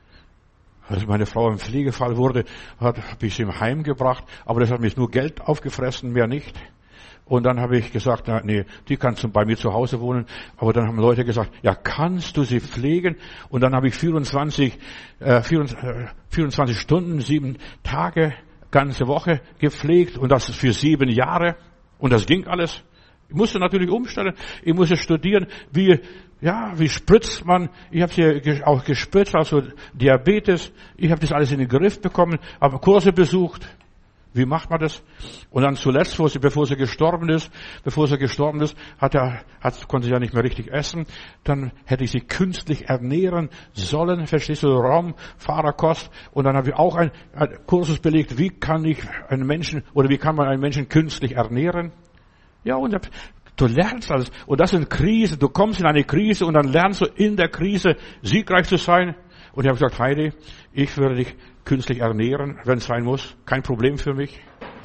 Als meine Frau im Pflegefall wurde, habe ich sie im Heim gebracht, aber das hat mich nur Geld aufgefressen, mehr nicht. Und dann habe ich gesagt, na, nee, die kannst du bei mir zu Hause wohnen. Aber dann haben Leute gesagt, ja, kannst du sie pflegen? Und dann habe ich vierundzwanzig, äh, vierundzwanzig Stunden, sieben Tage, ganze Woche gepflegt und das für sieben Jahre. Und das ging alles. Ich musste natürlich umstellen. Ich musste studieren, wie, ja, wie spritzt man. Ich habe sie auch gespritzt, also Diabetes. Ich habe das alles in den Griff bekommen, habe Kurse besucht. Wie macht man das? Und dann zuletzt, bevor sie, bevor sie gestorben ist, bevor sie gestorben ist, hat er, hat, konnte sie ja nicht mehr richtig essen. Dann hätte ich sie künstlich ernähren sollen, verstehst du, Raumfahrerkost. Und dann habe ich auch ein, ein Kursus belegt, wie kann ich einen Menschen, oder wie kann man einen Menschen künstlich ernähren? Ja, und du lernst alles. Und das sind Krisen. Du kommst in eine Krise und dann lernst du in der Krise siegreich zu sein. Und ich habe gesagt, Heidi, ich würde dich künstlich ernähren, wenn es sein muss. Kein Problem für mich.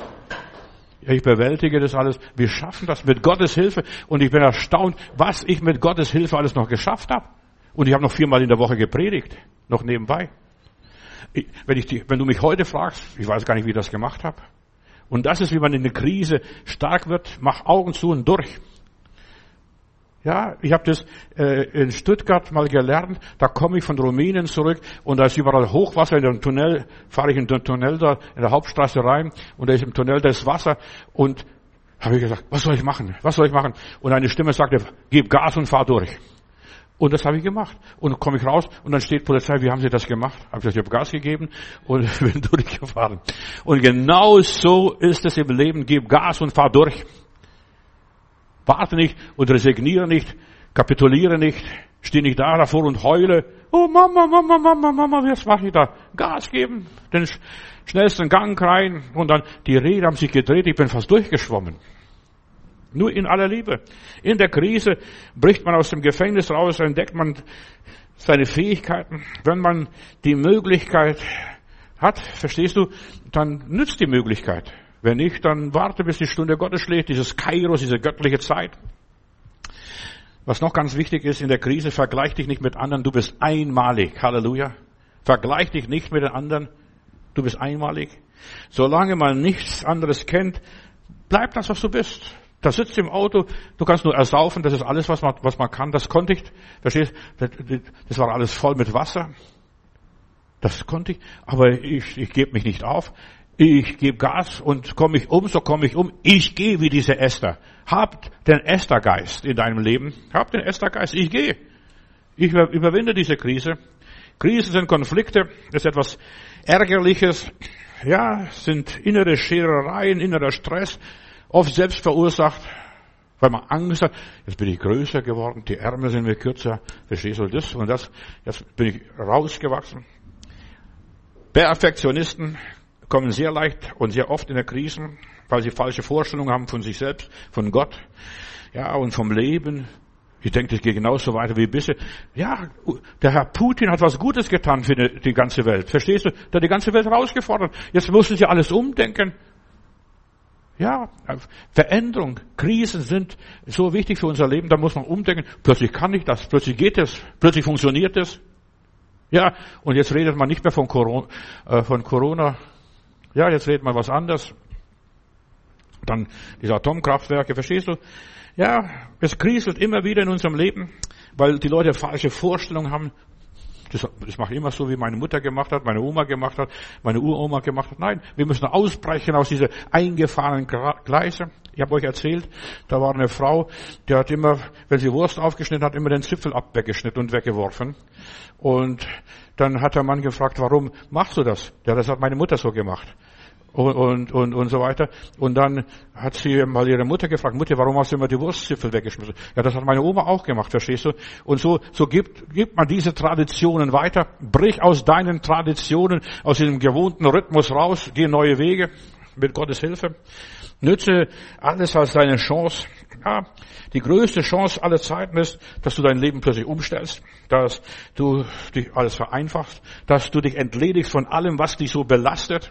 Ich bewältige das alles. Wir schaffen das mit Gottes Hilfe. Und ich bin erstaunt, was ich mit Gottes Hilfe alles noch geschafft habe. Und ich habe noch viermal in der Woche gepredigt. Noch nebenbei. Ich, wenn, ich die, wenn du mich heute fragst, ich weiß gar nicht, wie ich das gemacht habe. Und das ist, wie man in der Krise stark wird. Mach Augen zu und durch. Ja, ich habe das äh, in Stuttgart mal gelernt. Da komme ich von Rumänien zurück und da ist überall Hochwasser. In dem Tunnel fahre ich in den Tunnel da in der Hauptstraße rein und da ist im Tunnel das Wasser. Und habe ich gesagt, was soll ich machen? Was soll ich machen? Und eine Stimme sagte, gib Gas und fahr durch. Und das habe ich gemacht. Und dann komme ich raus und dann steht Polizei, wie haben Sie das gemacht? Habe ich gesagt, ich habe Gas gegeben und bin durchgefahren. Und genau so ist es im Leben. Gib Gas und fahr durch. Warte nicht und resigniere nicht, kapituliere nicht, stehe nicht da davor und heule. Oh Mama, Mama, Mama, Mama, was mache ich da? Gas geben, den schnellsten Gang rein und dann die Räder haben sich gedreht, ich bin fast durchgeschwommen. Nur in aller Liebe. In der Krise bricht man aus dem Gefängnis raus, entdeckt man seine Fähigkeiten. Wenn man die Möglichkeit hat, verstehst du, dann nützt die Möglichkeit. Wenn nicht, dann warte, bis die Stunde Gottes schlägt, dieses Kairos, diese göttliche Zeit. Was noch ganz wichtig ist in der Krise, vergleich dich nicht mit anderen, du bist einmalig. Halleluja. Vergleich dich nicht mit den anderen, du bist einmalig. Solange man nichts anderes kennt, bleib das, was du bist. Da sitzt im Auto, du kannst nur ersaufen, das ist alles, was man, was man kann. Das konnte ich, verstehst, das war alles voll mit Wasser. Das konnte ich, aber ich, ich gebe mich nicht auf. Ich gebe Gas und komme ich um, so komme ich um. Ich gehe wie diese Esther. Hab den Esther-Geist in deinem Leben. Hab den Esther-Geist. Ich gehe. Ich überwinde diese Krise. Krisen sind Konflikte, das ist etwas Ärgerliches. Ja, sind innere Scherereien, innerer Stress, oft selbst verursacht, weil man Angst hat. Jetzt bin ich größer geworden, die Ärmel sind mir kürzer. Verstehst du das und das? Jetzt bin ich rausgewachsen. Perfektionisten kommen sehr leicht und sehr oft in der Krise, weil sie falsche Vorstellungen haben von sich selbst, von Gott, ja, und vom Leben. Ich denke, das geht genauso weiter wie bisher. Ja, der Herr Putin hat was Gutes getan für die, die ganze Welt. Verstehst du? Der hat die ganze Welt herausgefordert. Jetzt müssen sie alles umdenken. Ja, Veränderung, Krisen sind so wichtig für unser Leben, da muss man umdenken. Plötzlich kann ich das, plötzlich geht es, plötzlich funktioniert es. Ja, und jetzt redet man nicht mehr von Corona, äh, von Corona. Ja, jetzt redet man was anderes. Dann diese Atomkraftwerke, verstehst du? Ja, es kriselt immer wieder in unserem Leben, weil die Leute falsche Vorstellungen haben. Das, das mache ich immer so, wie meine Mutter gemacht hat, meine Oma gemacht hat, meine Uroma gemacht hat. Nein, wir müssen ausbrechen aus dieser eingefahrenen Gleise. Ich habe euch erzählt, da war eine Frau, die hat immer, wenn sie Wurst aufgeschnitten hat, immer den Zipfel abweggeschnitten und weggeworfen. Und dann hat der Mann gefragt, warum machst du das? Ja, das hat meine Mutter so gemacht. Und, und, und, und so weiter. Und dann hat sie mal ihre Mutter gefragt, Mutter, warum hast du immer die Wurstzipfel weggeschmissen? Ja, das hat meine Oma auch gemacht, verstehst du? Und so, so gibt, gibt man diese Traditionen weiter. Brich aus deinen Traditionen, aus diesem gewohnten Rhythmus raus, geh neue Wege mit Gottes Hilfe. Nütze alles als deine Chance. Ja, die größte Chance aller Zeiten ist, dass du dein Leben plötzlich umstellst, dass du dich alles vereinfachst, dass du dich entledigst von allem, was dich so belastet,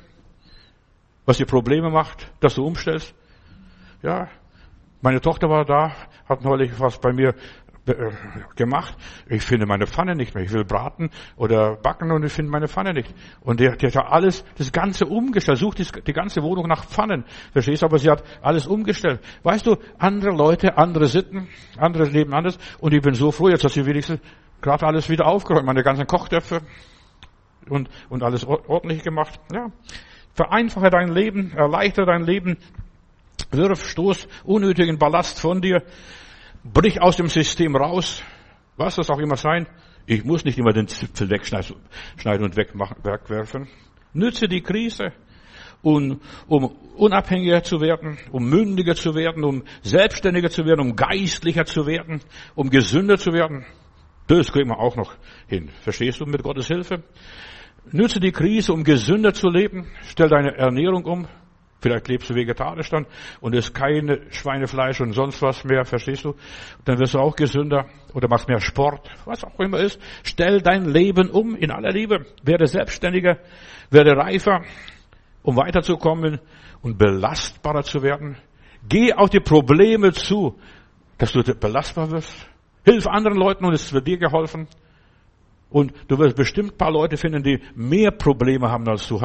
was dir Probleme macht, dass du umstellst. Ja, meine Tochter war da, hat neulich was bei mir gemacht. Ich finde meine Pfanne nicht mehr. Ich will braten oder backen und ich finde meine Pfanne nicht. Und die, die hat ja alles, das Ganze umgestellt. Sucht die, die ganze Wohnung nach Pfannen. Verstehst du? Aber sie hat alles umgestellt. Weißt du, andere Leute, andere Sitten, andere leben anders. Und ich bin so froh, jetzt hat sie wenigstens gerade alles wieder aufgeräumt. Meine ganzen Kochtöpfe und, und alles ordentlich gemacht. Ja. Vereinfache dein Leben, erleichtere dein Leben, wirf, stoß unnötigen Ballast von dir, brich aus dem System raus, was das auch immer sein. Ich muss nicht immer den Zipfel wegschneiden und wegwerfen. Nütze die Krise, um, um unabhängiger zu werden, um mündiger zu werden, um selbstständiger zu werden, um geistlicher zu werden, um gesünder zu werden. Das kriegen wir auch noch hin. Verstehst du, mit Gottes Hilfe? Nütze die Krise, um gesünder zu leben. Stell deine Ernährung um. Vielleicht lebst du vegetarisch dann und isst kein Schweinefleisch und sonst was mehr, verstehst du? Dann wirst du auch gesünder oder machst mehr Sport, was auch immer ist. Stell dein Leben um in aller Liebe. Werde selbstständiger, werde reifer, um weiterzukommen und belastbarer zu werden. Geh auf die Probleme zu, dass du belastbar wirst. Hilf anderen Leuten und es wird dir geholfen. Und du wirst bestimmt ein paar Leute finden, die mehr Probleme haben als du hast.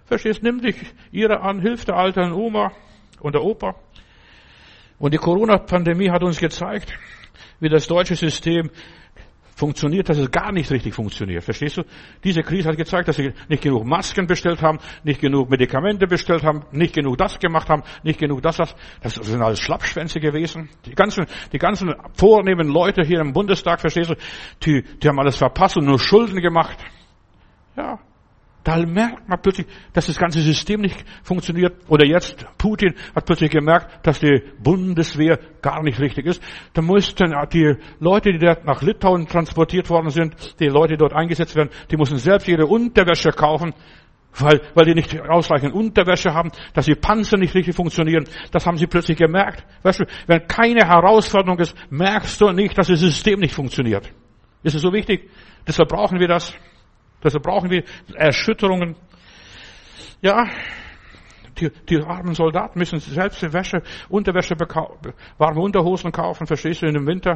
Verstehst, nimm dich ihrer an, hilf der alten Oma und der Opa. Und die Corona-Pandemie hat uns gezeigt, wie das deutsche System funktioniert, dass es gar nicht richtig funktioniert. Verstehst du? Diese Krise hat gezeigt, dass sie nicht genug Masken bestellt haben, nicht genug Medikamente bestellt haben, nicht genug das gemacht haben, nicht genug das, das. Das sind alles Schlappschwänze gewesen. Die ganzen, die ganzen vornehmen Leute hier im Bundestag, verstehst du, die, die haben alles verpasst und nur Schulden gemacht. Ja. Da merkt man plötzlich, dass das ganze System nicht funktioniert. Oder jetzt, Putin hat plötzlich gemerkt, dass die Bundeswehr gar nicht richtig ist. Da mussten die Leute, die dort nach Litauen transportiert worden sind, die Leute, die dort eingesetzt werden, die mussten selbst ihre Unterwäsche kaufen, weil, weil die nicht ausreichend Unterwäsche haben, dass die Panzer nicht richtig funktionieren. Das haben sie plötzlich gemerkt. Weißt du, wenn keine Herausforderung ist, merkst du nicht, dass das System nicht funktioniert. Ist es so wichtig? Deshalb brauchen wir das. Deshalb brauchen wir Erschütterungen. Ja, die, die armen Soldaten müssen selbst die Wäsche, Unterwäsche, warme Unterhosen kaufen, verstehst du, in dem Winter.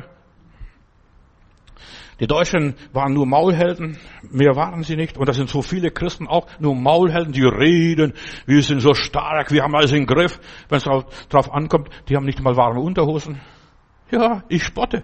Die Deutschen waren nur Maulhelden, mehr waren sie nicht. Und das sind so viele Christen auch nur Maulhelden, die reden, wir sind so stark, wir haben alles im Griff. Wenn es drauf ankommt, die haben nicht mal warme Unterhosen. Ja, ich spotte.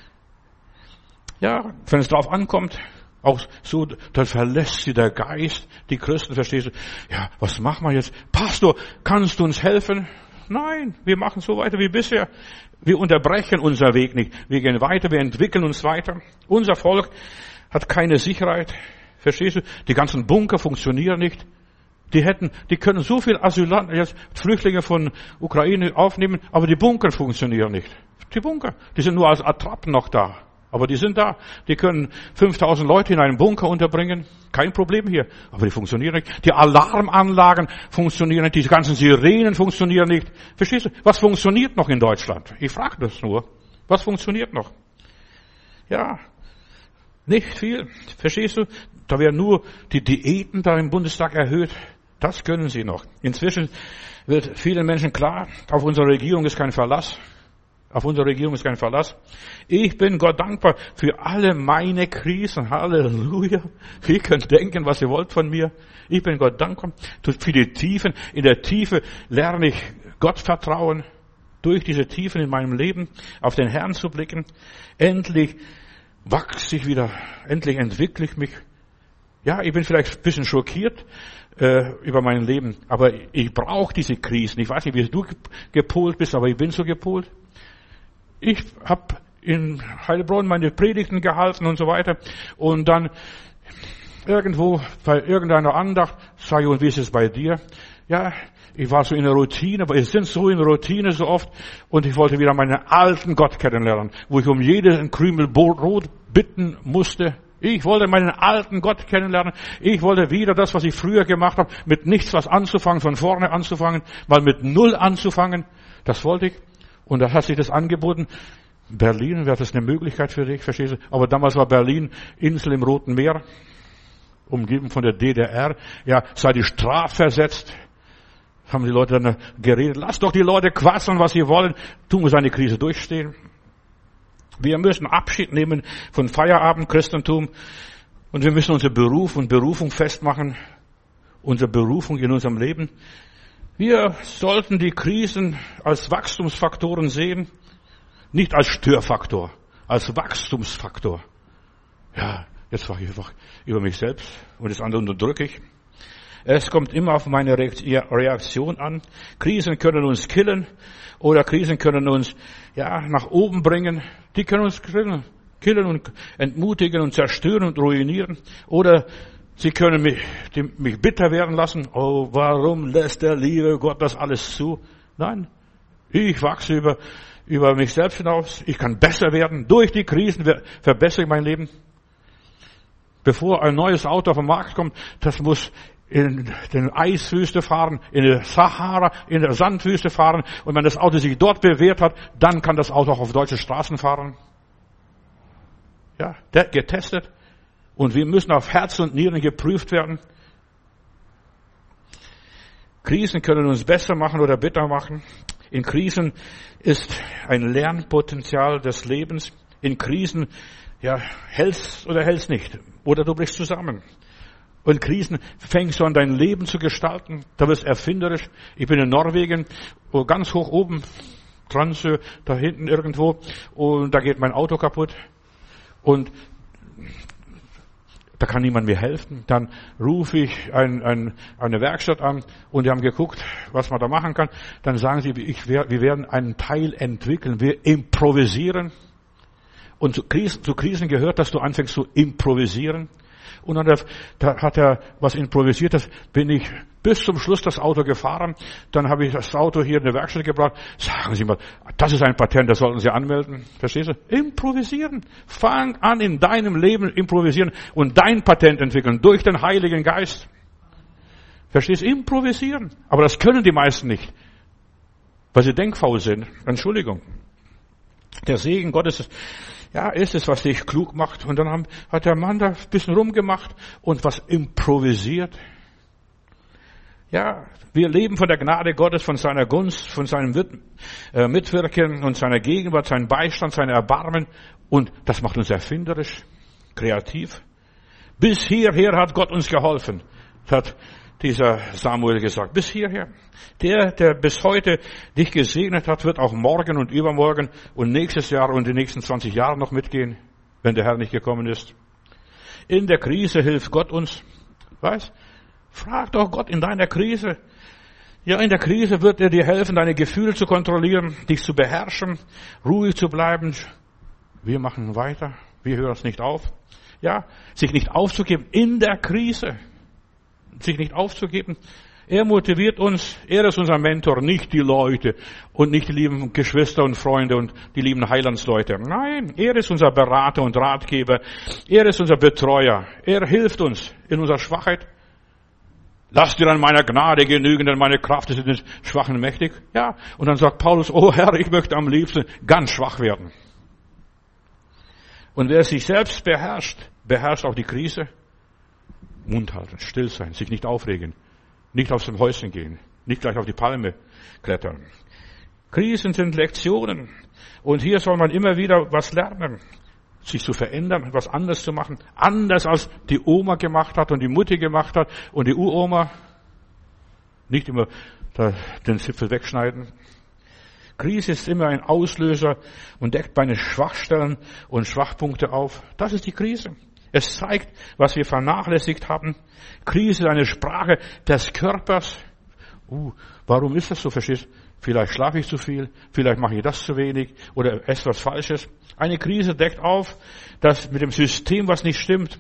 Ja, wenn es drauf ankommt, auch so, dann verlässt sie der Geist, die Christen, verstehst du? Ja, was machen wir jetzt? Pastor, kannst du uns helfen? Nein, wir machen so weiter wie bisher. Wir unterbrechen unseren Weg nicht. Wir gehen weiter, wir entwickeln uns weiter. Unser Volk hat keine Sicherheit. Verstehst du? Die ganzen Bunker funktionieren nicht. Die hätten, die können so viel Asylanten, jetzt Flüchtlinge von Ukraine aufnehmen, aber die Bunker funktionieren nicht. Die Bunker, die sind nur als Attrappen noch da. Aber die sind da. Die können fünftausend Leute in einen Bunker unterbringen. Kein Problem hier. Aber die funktionieren nicht. Die Alarmanlagen funktionieren nicht. Die ganzen Sirenen funktionieren nicht. Verstehst du? Was funktioniert noch in Deutschland? Ich frage das nur. Was funktioniert noch? Ja, nicht viel. Verstehst du? Da werden nur die Diäten da im Bundestag erhöht. Das können sie noch. Inzwischen wird vielen Menschen klar, auf unsere Regierung ist kein Verlass. Auf unsere Regierung ist kein Verlass. Ich bin Gott dankbar für alle meine Krisen. Halleluja. Ihr könnt denken, was ihr wollt von mir. Ich bin Gott dankbar für die Tiefen. In der Tiefe lerne ich Gott vertrauen. Durch diese Tiefen in meinem Leben auf den Herrn zu blicken. Endlich wachse ich wieder. Endlich entwickle ich mich. Ja, ich bin vielleicht ein bisschen schockiert äh, über mein Leben. Aber ich brauche diese Krisen. Ich weiß nicht, wie du gepolt bist, aber ich bin so gepolt. Ich habe in Heilbronn meine Predigten gehalten und so weiter. Und dann irgendwo bei irgendeiner Andacht sage ich, und wie ist es bei dir? Ja, ich war so in der Routine, aber wir sind so in der Routine so oft. Und ich wollte wieder meinen alten Gott kennenlernen, wo ich um jeden Krümel Brot bitten musste. Ich wollte meinen alten Gott kennenlernen. Ich wollte wieder das, was ich früher gemacht habe, mit nichts was anzufangen, von vorne anzufangen, mal mit Null anzufangen. Das wollte ich. Und da hat sich das angeboten. Berlin, wäre das eine Möglichkeit für dich, verstehst du? Aber damals war Berlin Insel im Roten Meer, umgeben von der D D R. Ja, sei die strafversetzt. Haben die Leute dann geredet. Lass doch die Leute quasseln, was sie wollen. Tun wir seine Krise durchstehen. Wir müssen Abschied nehmen von Feierabend-Christentum. Und wir müssen unsere Beruf und Berufung festmachen. Unsere Berufung in unserem Leben. Wir sollten die Krisen als Wachstumsfaktoren sehen, nicht als Störfaktor, als Wachstumsfaktor. Ja, jetzt war ich einfach über mich selbst und das andere unterdrücke ich. Es kommt immer auf meine Reaktion an. Krisen können uns killen oder Krisen können uns ja nach oben bringen. Die können uns killen, killen und entmutigen und zerstören und ruinieren. Oder sie können mich, die, mich bitter werden lassen. Oh, warum lässt der liebe Gott das alles zu? Nein, ich wachse über, über mich selbst hinaus. Ich kann besser werden. Durch die Krisen verbessere ich mein Leben. Bevor ein neues Auto auf den Markt kommt, das muss in den Eiswüste fahren, in der Sahara, in der Sandwüste fahren. Und wenn das Auto sich dort bewährt hat, dann kann das Auto auch auf deutsche Straßen fahren. Ja, getestet. Und wir müssen auf Herz und Nieren geprüft werden. Krisen können uns besser machen oder bitter machen. In Krisen ist ein Lernpotenzial des Lebens. In Krisen, ja, hältst oder hältst nicht. Oder du brichst zusammen. Und Krisen fängst du an, dein Leben zu gestalten. Da wirst du erfinderisch. Ich bin in Norwegen, ganz hoch oben, Transö, da hinten irgendwo. Und da geht mein Auto kaputt. Und da kann niemand mir helfen. Dann rufe ich ein, ein, eine Werkstatt an und die haben geguckt, was man da machen kann. Dann sagen sie, ich, wir werden einen Teil entwickeln. Wir improvisieren. Und zu Krisen, zu Krisen gehört, dass du anfängst zu improvisieren. Und dann da hat er was improvisiert, das bin ich bis zum Schluss das Auto gefahren. Dann habe ich das Auto hier in der Werkstatt gebracht. Sagen Sie mal, das ist ein Patent, das sollten Sie anmelden. Verstehst du? Improvisieren. Fang an in deinem Leben improvisieren und dein Patent entwickeln durch den Heiligen Geist. Verstehst du? Improvisieren. Aber das können die meisten nicht, weil sie denkfaul sind. Entschuldigung. Der Segen Gottes ja, ist es, was dich klug macht. Und dann haben, hat der Mann da ein bisschen rumgemacht und was improvisiert. Ja, wir leben von der Gnade Gottes, von seiner Gunst, von seinem Mitwirken und seiner Gegenwart, seinem Beistand, seinem Erbarmen. Und das macht uns erfinderisch, kreativ. Bis hierher hat Gott uns geholfen, hat dieser Samuel gesagt. Bis hierher. Der, der bis heute dich gesegnet hat, wird auch morgen und übermorgen und nächstes Jahr und die nächsten zwanzig Jahre noch mitgehen, wenn der Herr nicht gekommen ist. In der Krise hilft Gott uns. Weißt? Frag doch Gott in deiner Krise. Ja, in der Krise wird er dir helfen, deine Gefühle zu kontrollieren, dich zu beherrschen, ruhig zu bleiben. Wir machen weiter. Wir hören es nicht auf. Ja, sich nicht aufzugeben in der Krise. Sich nicht aufzugeben. Er motiviert uns. Er ist unser Mentor, nicht die Leute und nicht die lieben Geschwister und Freunde und die lieben Heilandsleute. Nein, er ist unser Berater und Ratgeber. Er ist unser Betreuer. Er hilft uns in unserer Schwachheit. Lass dir an meiner Gnade genügen, denn meine Kraft ist in den Schwachen mächtig. Ja, und dann sagt Paulus, oh Herr, ich möchte am liebsten ganz schwach werden. Und wer sich selbst beherrscht, beherrscht auch die Krise. Mund halten, still sein, sich nicht aufregen, nicht aus dem Häuschen gehen, nicht gleich auf die Palme klettern. Krisen sind Lektionen und hier soll man immer wieder was lernen, sich zu verändern, was anders zu machen, anders als die Oma gemacht hat und die Mutti gemacht hat und die Uroma. Nicht immer den Zipfel wegschneiden. Krise ist immer ein Auslöser und deckt meine Schwachstellen und Schwachpunkte auf. Das ist die Krise. Es zeigt, was wir vernachlässigt haben. Krise ist eine Sprache des Körpers. Uh, warum ist das so? Verstehst du? Vielleicht schlafe ich zu viel, vielleicht mache ich das zu wenig oder esse was Falsches. Eine Krise deckt auf, dass mit dem System was nicht stimmt,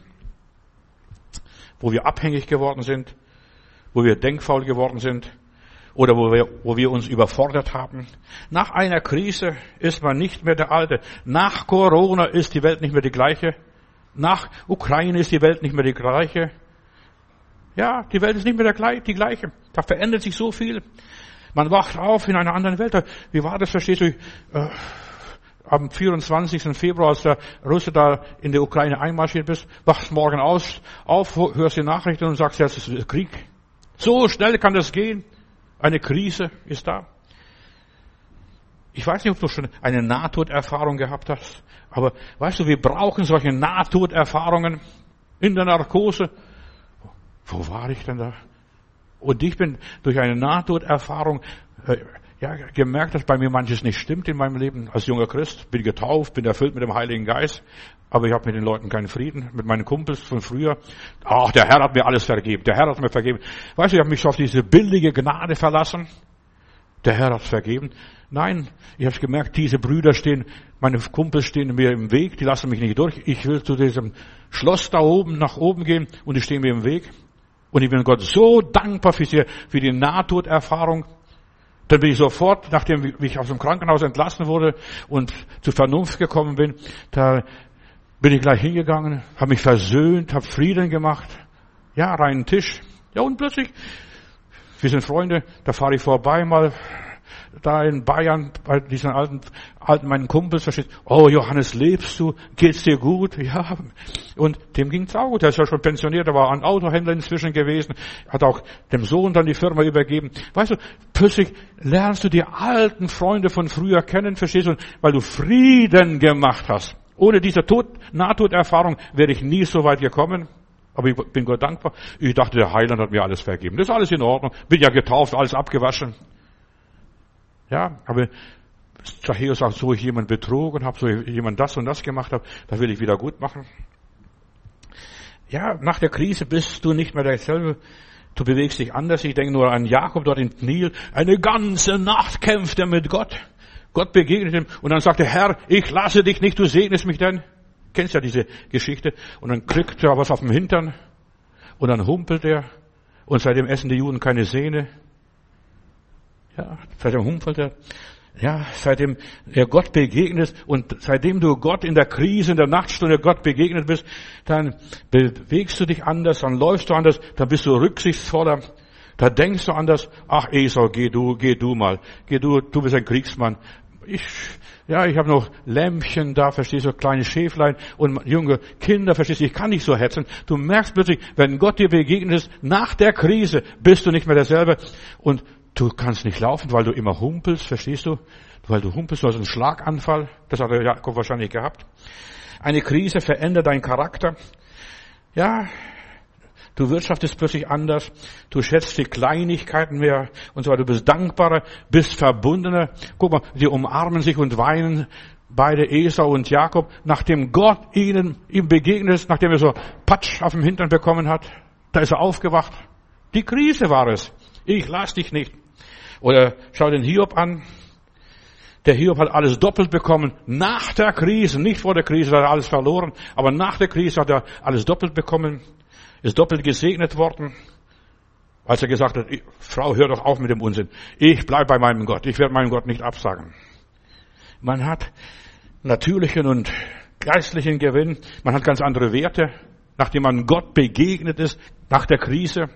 wo wir abhängig geworden sind, wo wir denkfaul geworden sind oder wo wir, wo wir uns überfordert haben. Nach einer Krise ist man nicht mehr der Alte. Nach Corona ist die Welt nicht mehr die gleiche. Nach Ukraine ist die Welt nicht mehr die gleiche. Ja, die Welt ist nicht mehr der, die gleiche. Da verändert sich so viel. Man wacht auf in einer anderen Welt. Wie war das, verstehst du? Äh, am vierundzwanzigsten Februar, als der Russe da in die Ukraine einmarschiert ist, wachst morgen aus, auf, hörst die Nachrichten und sagst, jetzt ist Krieg. So schnell kann das gehen. Eine Krise ist da. Ich weiß nicht, ob du schon eine Nahtoderfahrung gehabt hast, aber weißt du, wir brauchen solche Nahtoderfahrungen in der Narkose. Wo war ich denn da? Und ich bin durch eine Nahtoderfahrung äh, ja, gemerkt, dass bei mir manches nicht stimmt in meinem Leben. Als junger Christ bin getauft, bin erfüllt mit dem Heiligen Geist, aber ich habe mit den Leuten keinen Frieden, mit meinen Kumpels von früher. Ach, der Herr hat mir alles vergeben, der Herr hat mir vergeben. Weißt du, ich habe mich auf diese billige Gnade verlassen. Der Herr hat vergeben. Nein, ich habe gemerkt, diese Brüder stehen, meine Kumpels stehen mir im Weg, die lassen mich nicht durch. Ich will zu diesem Schloss da oben, nach oben gehen und die stehen mir im Weg. Und ich bin Gott so dankbar für die, für die Nahtoderfahrung. Dann bin ich sofort, nachdem ich aus dem Krankenhaus entlassen wurde und zur Vernunft gekommen bin, da bin ich gleich hingegangen, habe mich versöhnt, habe Frieden gemacht. Ja, reinen Tisch. Ja, und plötzlich, wir sind Freunde, da fahre ich vorbei mal, da in Bayern, bei diesen alten, alten meinen Kumpels, da steht, oh Johannes, lebst du? Geht's dir gut? Ja. Und dem ging's auch gut. Er ist ja schon pensioniert, er war ein Autohändler inzwischen gewesen, hat auch dem Sohn dann die Firma übergeben. Weißt du, plötzlich lernst du die alten Freunde von früher kennen, verstehst du, weil du Frieden gemacht hast. Ohne diese Tod, Nahtoderfahrung wäre ich nie so weit gekommen. Aber ich bin Gott dankbar. Ich dachte, der Heiland hat mir alles vergeben. Das ist alles in Ordnung. Bin ja getauft, alles abgewaschen. Ja, aber Zachäus sagt, so ich jemanden betrogen habe, so ich jemand das und das gemacht habe, da will ich wieder gut machen. Ja, nach der Krise bist du nicht mehr derselbe. Du bewegst dich anders. Ich denke nur an Jakob dort in Nil. Eine ganze Nacht kämpft er mit Gott. Gott begegnet ihm und dann sagt er, Herr, ich lasse dich nicht, du segnest mich denn. Kennst ja diese Geschichte. Und dann kriegt er was auf dem Hintern und dann humpelt er und seitdem essen die Juden keine Sehne. Ja, seitdem humpelt er. Ja, seitdem er Gott begegnet und seitdem du Gott in der Krise, in der Nachtstunde Gott begegnet bist, dann bewegst du dich anders, dann läufst du anders, dann bist du rücksichtsvoller, da denkst du anders. Ach Esau, geh du, geh du mal, geh du, du bist ein Kriegsmann. Ich, ja, ich habe noch Lämpchen da, verstehst du, kleine Schäflein und junge Kinder, verstehst du, ich kann nicht so hetzen. Du merkst plötzlich, wenn Gott dir begegnet ist, nach der Krise bist du nicht mehr derselbe und du kannst nicht laufen, weil du immer humpelst, verstehst du? Weil du humpelst, du hast einen Schlaganfall, das hat der Jakob wahrscheinlich gehabt. Eine Krise verändert deinen Charakter. Ja, du wirtschaftest plötzlich anders, du schätzt die Kleinigkeiten mehr und so weiter, du bist dankbarer, bist verbundener. Guck mal, die umarmen sich und weinen, beide Esau und Jakob, nachdem Gott ihnen, ihm begegnet ist, nachdem er so Patsch auf dem Hintern bekommen hat, da ist er aufgewacht. Die Krise war es. Ich lass dich nicht. Oder schau den Hiob an. Der Hiob hat alles doppelt bekommen nach der Krise, nicht vor der Krise, da hat er alles verloren, aber nach der Krise hat er alles doppelt bekommen, ist doppelt gesegnet worden, als er gesagt hat, Frau, hör doch auf mit dem Unsinn. Ich bleib bei meinem Gott, ich werde meinem Gott nicht absagen. Man hat natürlichen und geistlichen Gewinn, man hat ganz andere Werte, nachdem man Gott begegnet ist, nach der Krise.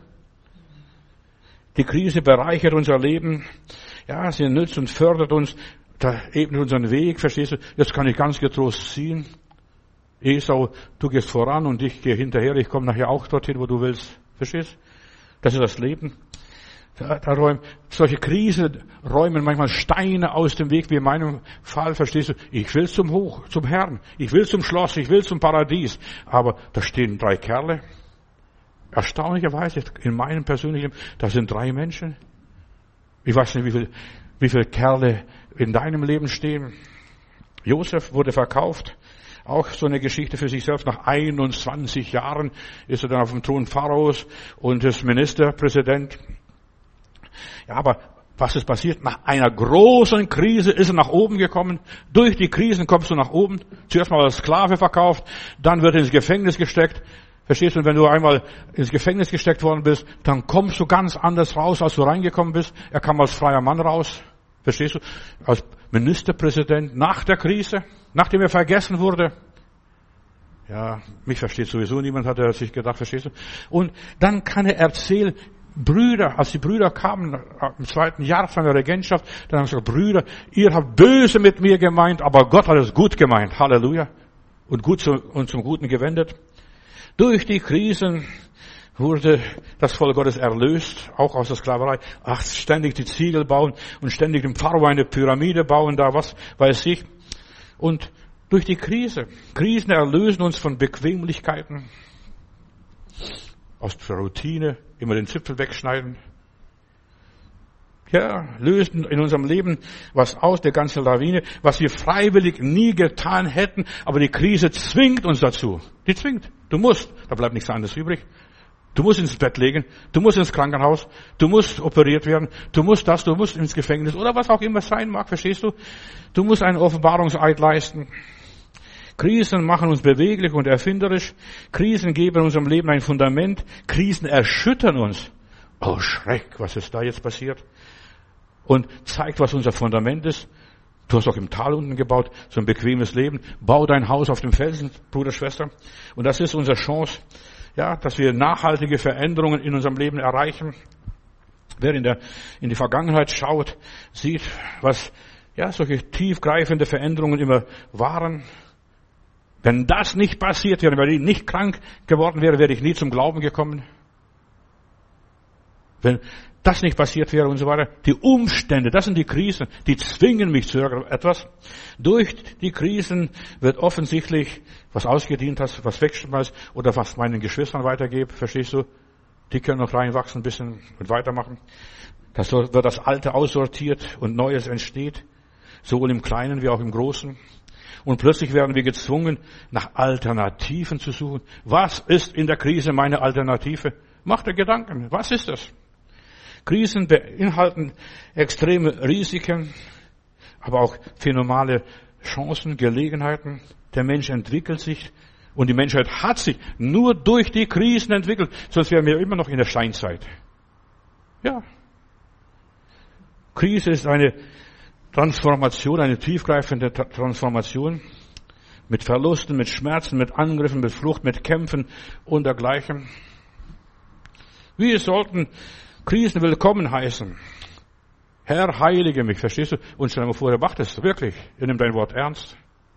Die Krise bereichert unser Leben. Ja, sie nützt und fördert uns. Da ebnet unseren Weg, verstehst du? Jetzt kann ich ganz getrost ziehen. Esau, du gehst voran und ich gehe hinterher. Ich komme nachher auch dorthin, wo du willst. Verstehst? Das ist das Leben. Da, da räumen, solche Krisen räumen manchmal Steine aus dem Weg, wie in meinem Fall, verstehst du? Ich will zum Hoch, zum Herrn. Ich will zum Schloss, ich will zum Paradies. Aber da stehen drei Kerle. Erstaunlicherweise, in meinem persönlichen, da sind drei Menschen. Ich weiß nicht, wie viele, wie viele Kerle in deinem Leben stehen. Josef wurde verkauft. Auch so eine Geschichte für sich selbst. Nach einundzwanzig Jahren ist er dann auf dem Thron Pharaos und ist Ministerpräsident. Ja, aber was ist passiert? Nach einer großen Krise ist er nach oben gekommen. Durch die Krisen kommst du nach oben. Zuerst mal als Sklave verkauft, dann wird er ins Gefängnis gesteckt. Verstehst du, und wenn du einmal ins Gefängnis gesteckt worden bist, dann kommst du ganz anders raus, als du reingekommen bist. Er kam als freier Mann raus. Verstehst du? Als Ministerpräsident nach der Krise, nachdem er vergessen wurde. Ja, mich versteht sowieso niemand, hat er sich gedacht, verstehst du? Und dann kann er erzählen, Brüder, als die Brüder kamen im zweiten Jahr seiner Regentschaft, dann haben sie gesagt, Brüder, ihr habt böse mit mir gemeint, aber Gott hat es gut gemeint. Halleluja. Und gut zu, und zum Guten gewendet. Durch die Krisen wurde das Volk Gottes erlöst, auch aus der Sklaverei. Ach, ständig die Ziegel bauen und ständig dem Pharao eine Pyramide bauen, da was weiß ich. Und durch die Krise. Krisen erlösen uns von Bequemlichkeiten, aus der Routine, immer den Zipfel wegschneiden. Ja, lösen in unserem Leben was aus, der ganze Lawine, was wir freiwillig nie getan hätten, aber die Krise zwingt uns dazu. Die zwingt. Du musst, da bleibt nichts anderes übrig. Du musst ins Bett legen, du musst ins Krankenhaus, du musst operiert werden, du musst das, du musst ins Gefängnis oder was auch immer sein mag, verstehst du? Du musst einen Offenbarungseid leisten. Krisen machen uns beweglich und erfinderisch. Krisen geben unserem Leben ein Fundament. Krisen erschüttern uns. Oh Schreck, was ist da jetzt passiert? Und zeigt, was unser Fundament ist. Du hast auch im Tal unten gebaut, so ein bequemes Leben. Bau dein Haus auf dem Felsen, Bruder, Schwester. Und das ist unsere Chance, ja, dass wir nachhaltige Veränderungen in unserem Leben erreichen. Wer in der, in die Vergangenheit schaut, sieht, was, ja, solche tiefgreifende Veränderungen immer waren. Wenn das nicht passiert wäre, wenn ich nicht krank geworden wäre, wäre ich nie zum Glauben gekommen. Wenn, das nicht passiert wäre und so weiter. Die Umstände, das sind die Krisen, die zwingen mich zu etwas. Durch die Krisen wird offensichtlich, was ausgedient hast, was wegschmeißt oder was meinen Geschwistern weitergebe, verstehst du? Die können noch reinwachsen, ein bisschen und weitermachen. Das wird das Alte aussortiert und Neues entsteht, sowohl im Kleinen wie auch im Großen. Und plötzlich werden wir gezwungen, nach Alternativen zu suchen. Was ist in der Krise meine Alternative? Mach dir Gedanken. Was ist das? Krisen beinhalten extreme Risiken, aber auch phänomenale Chancen, Gelegenheiten. Der Mensch entwickelt sich und die Menschheit hat sich nur durch die Krisen entwickelt. Sonst wären wir immer noch in der Steinzeit. Ja. Krise ist eine Transformation, eine tiefgreifende Transformation mit Verlusten, mit Schmerzen, mit Angriffen, mit Flucht, mit Kämpfen und dergleichen. Wir sollten Krisen willkommen heißen. Herr, heilige mich, verstehst du? Und stell dir mal vor, er macht es wirklich. Er nimmt dein Wort ernst.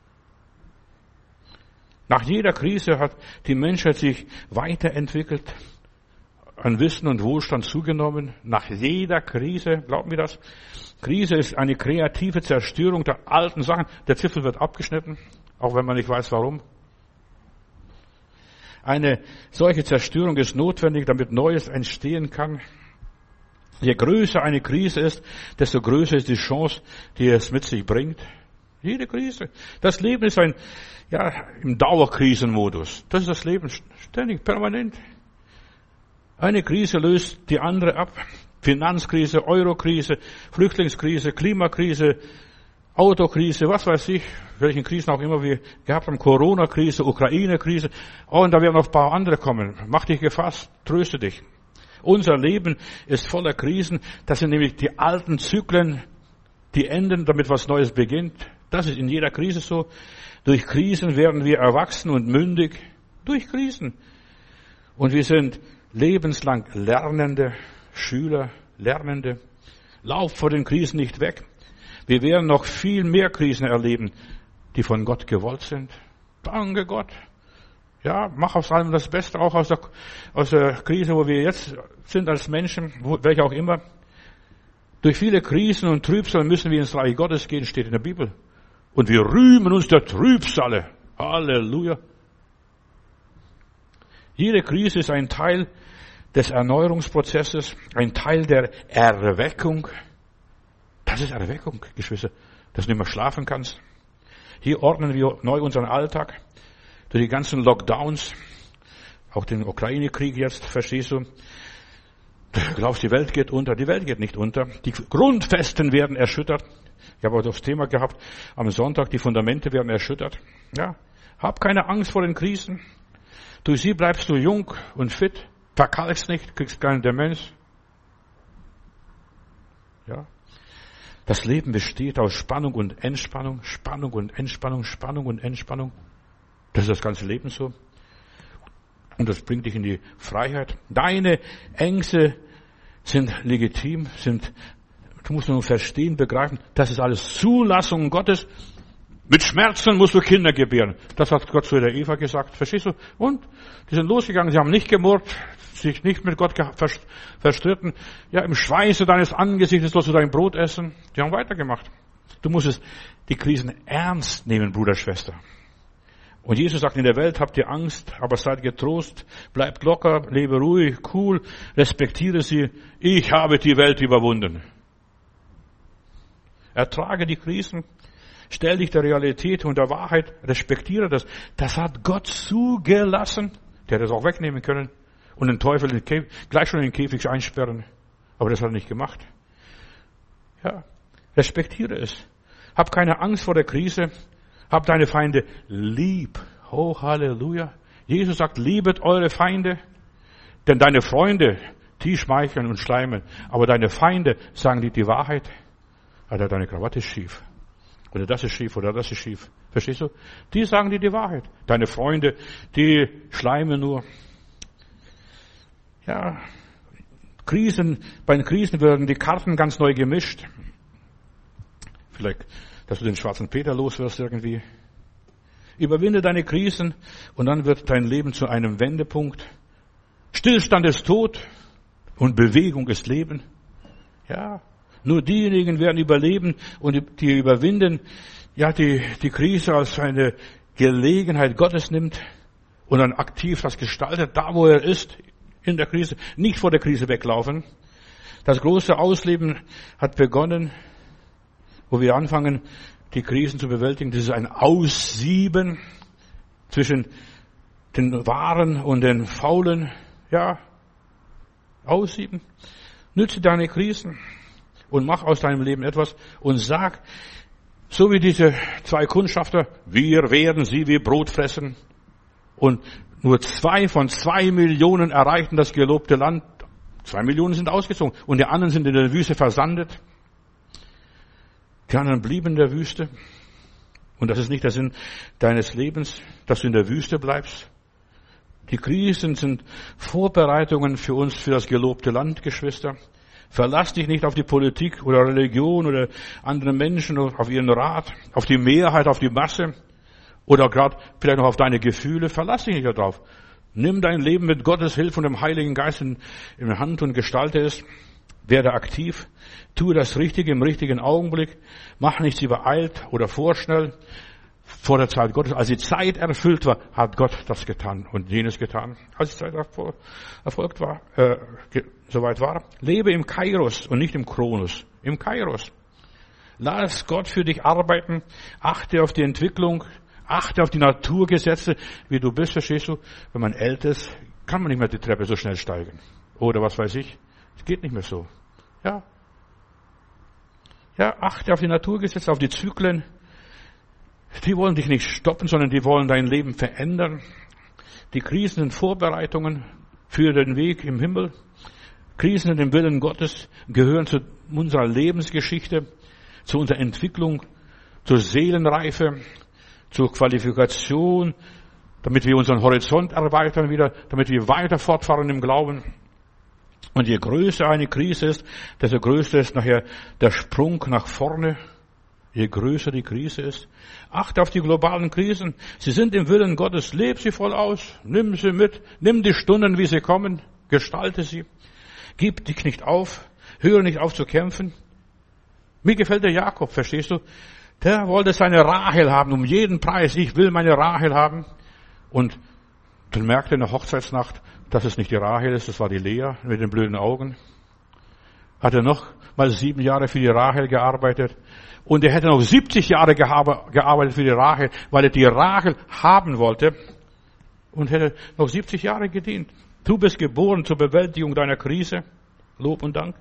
Nach jeder Krise hat die Menschheit sich weiterentwickelt, an Wissen und Wohlstand zugenommen. Nach jeder Krise, glauben wir das? Krise ist eine kreative Zerstörung der alten Sachen. Der Zipfel wird abgeschnitten, auch wenn man nicht weiß, warum. Eine solche Zerstörung ist notwendig, damit Neues entstehen kann. Je größer eine Krise ist, desto größer ist die Chance, die es mit sich bringt. Jede Krise. Das Leben ist ein, ja, im Dauerkrisenmodus. Das ist das Leben, ständig, permanent. Eine Krise löst die andere ab. Finanzkrise, Eurokrise, Flüchtlingskrise, Klimakrise, Autokrise, was weiß ich, welchen Krisen auch immer wir gehabt haben, Corona-Krise, Ukraine-Krise. Oh, und da werden noch ein paar andere kommen. Mach dich gefasst, tröste dich. Unser Leben ist voller Krisen. Das sind nämlich die alten Zyklen, die enden, damit was Neues beginnt. Das ist in jeder Krise so. Durch Krisen werden wir erwachsen und mündig. Durch Krisen. Und wir sind lebenslang lernende Schüler, Lernende. Lauf vor den Krisen nicht weg. Wir werden noch viel mehr Krisen erleben, die von Gott gewollt sind. Danke Gott. Ja, mach aus allem das Beste, auch aus der, aus der Krise, wo wir jetzt sind als Menschen, wo, welche auch immer. Durch viele Krisen und Trübsal müssen wir ins Reich Gottes gehen, steht in der Bibel. Und wir rühmen uns der Trübsale. Halleluja. Jede Krise ist ein Teil des Erneuerungsprozesses, ein Teil der Erweckung. Das ist Erweckung, Geschwister, dass du nicht mehr schlafen kannst. Hier ordnen wir neu unseren Alltag. Durch die ganzen Lockdowns, auch den Ukraine-Krieg jetzt, verstehst du? Du glaubst, die Welt geht unter. Die Welt geht nicht unter. Die Grundfesten werden erschüttert. Ich habe auch das Thema gehabt, am Sonntag, die Fundamente werden erschüttert. Ja, hab keine Angst vor den Krisen. Durch sie bleibst du jung und fit. Verkalkst nicht, kriegst keinen Demenz. Ja. Das Leben besteht aus Spannung und Entspannung, Spannung und Entspannung, Spannung und Entspannung. Das ist das ganze Leben so. Und das bringt dich in die Freiheit. Deine Ängste sind legitim, sind, du musst nur verstehen, begreifen, das ist alles Zulassung Gottes. Mit Schmerzen musst du Kinder gebären. Das hat Gott zu der Eva gesagt. Verstehst du? Und? Die sind losgegangen, sie haben nicht gemurrt, sich nicht mit Gott verstritten. Ja, im Schweiße deines Angesichtes sollst du dein Brot essen. Die haben weitergemacht. Du musst es, die Krisen ernst nehmen, Bruder, Schwester. Und Jesus sagt, in der Welt habt ihr Angst, aber seid getrost, bleibt locker, lebe ruhig, cool, respektiere sie. Ich habe die Welt überwunden. Ertrage die Krisen. Stell dich der Realität und der Wahrheit, respektiere das. Das hat Gott zugelassen. Der hätte es auch wegnehmen können und den Teufel in den Käfig, gleich schon in den Käfig einsperren. Aber das hat er nicht gemacht. Ja, respektiere es. Hab keine Angst vor der Krise. Hab deine Feinde lieb. Oh, Halleluja. Jesus sagt, liebet eure Feinde, denn deine Freunde, die schmeicheln und schleimen. Aber deine Feinde sagen dir die Wahrheit. Alter, deine Krawatte ist schief. Oder das ist schief, oder das ist schief. Verstehst du? Die sagen dir die Wahrheit. Deine Freunde, die schleimen nur. Ja, Krisen, bei den Krisen werden die Karten ganz neu gemischt. Vielleicht, dass du den schwarzen Peter los wirst irgendwie. Überwinde deine Krisen und dann wird dein Leben zu einem Wendepunkt. Stillstand ist Tod und Bewegung ist Leben. Ja. Nur diejenigen werden überleben und die, die überwinden, ja, die, die Krise als eine Gelegenheit Gottes nimmt und dann aktiv das gestaltet, da wo er ist, in der Krise, nicht vor der Krise weglaufen. Das große Ausleben hat begonnen, wo wir anfangen, die Krisen zu bewältigen. Das ist ein Aussieben zwischen den Wahren und den Faulen. Ja, aussieben. Nütze deine Krisen und mach aus deinem Leben etwas und sag, so wie diese zwei Kundschafter, wir werden sie wie Brot fressen. Und nur zwei von zwei Millionen erreichten das gelobte Land. Zwei Millionen sind ausgezogen und die anderen sind in der Wüste versandet. Die anderen blieben in der Wüste. Und das ist nicht der Sinn deines Lebens, dass du in der Wüste bleibst. Die Krisen sind Vorbereitungen für uns, für das gelobte Land, Geschwister. Verlass dich nicht auf die Politik oder Religion oder andere Menschen, auf ihren Rat, auf die Mehrheit, auf die Masse oder gerade vielleicht noch auf deine Gefühle. Verlass dich nicht darauf. Nimm dein Leben mit Gottes Hilfe und dem Heiligen Geist in, in Hand und gestalte es. Werde aktiv. Tue das Richtige im richtigen Augenblick. Mach nichts übereilt oder vorschnell. Vor der Zeit Gottes, als die Zeit erfüllt war, hat Gott das getan und jenes getan. Als die Zeit erfolgt war, äh, soweit war, lebe im Kairos und nicht im Kronos. Im Kairos. Lass Gott für dich arbeiten. Achte auf die Entwicklung. Achte auf die Naturgesetze, wie du bist, verstehst du? Wenn man älter ist, kann man nicht mehr die Treppe so schnell steigen. Oder was weiß ich. Es geht nicht mehr so. Ja. Ja, achte auf die Naturgesetze, auf die Zyklen. Die wollen dich nicht stoppen, sondern die wollen dein Leben verändern. Die Krisen sind Vorbereitungen für den Weg im Himmel. Krisen in dem Willen Gottes gehören zu unserer Lebensgeschichte, zu unserer Entwicklung, zur Seelenreife, zur Qualifikation, damit wir unseren Horizont erweitern wieder, damit wir weiter fortfahren im Glauben. Und je größer eine Krise ist, desto größer ist nachher der Sprung nach vorne. Je größer die Krise ist. Achte auf die globalen Krisen. Sie sind im Willen Gottes. Leb sie voll aus. Nimm sie mit. Nimm die Stunden, wie sie kommen. Gestalte sie. Gib dich nicht auf. Höre nicht auf zu kämpfen. Mir gefällt der Jakob, verstehst du? Der wollte seine Rahel haben, um jeden Preis. Ich will meine Rahel haben. Und dann merkte er in der Hochzeitsnacht, dass es nicht die Rahel ist, das war die Lea mit den blöden Augen. Hat er noch mal sieben Jahre für die Rahel gearbeitet. Und er hätte noch siebzig Jahre gearbeitet für die Rahel, weil er die Rahel haben wollte. Und hätte noch siebzig Jahre gedient. Du bist geboren zur Bewältigung deiner Krise. Lob und Dank.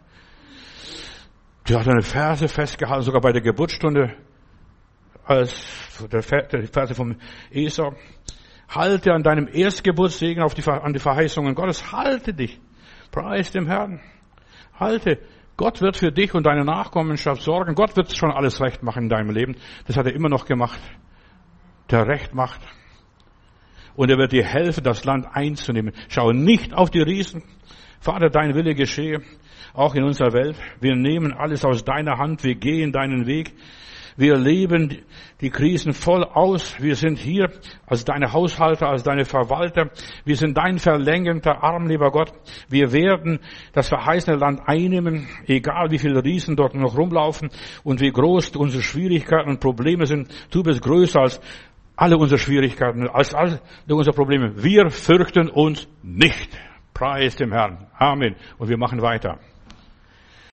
Die hat eine Verse festgehalten, sogar bei der Geburtsstunde, als der Verse vom Esau. Halte an deinem Erstgeburtssegen auf die, an die Verheißungen Gottes. Halte dich. Preis dem Herrn. Halte. Gott wird für dich und deine Nachkommenschaft sorgen. Gott wird schon alles recht machen in deinem Leben. Das hat er immer noch gemacht. Der Recht macht. Und er wird dir helfen, das Land einzunehmen. Schau nicht auf die Riesen. Vater, dein Wille geschehe, auch in unserer Welt. Wir nehmen alles aus deiner Hand. Wir gehen deinen Weg. Wir leben die Krisen voll aus. Wir sind hier als deine Haushalter, als deine Verwalter. Wir sind dein verlängerter Arm, lieber Gott. Wir werden das verheißene Land einnehmen, egal wie viele Riesen dort noch rumlaufen und wie groß unsere Schwierigkeiten und Probleme sind. Du bist größer als alle unsere Schwierigkeiten, als alle unsere Probleme. Wir fürchten uns nicht. Preis dem Herrn. Amen. Und wir machen weiter.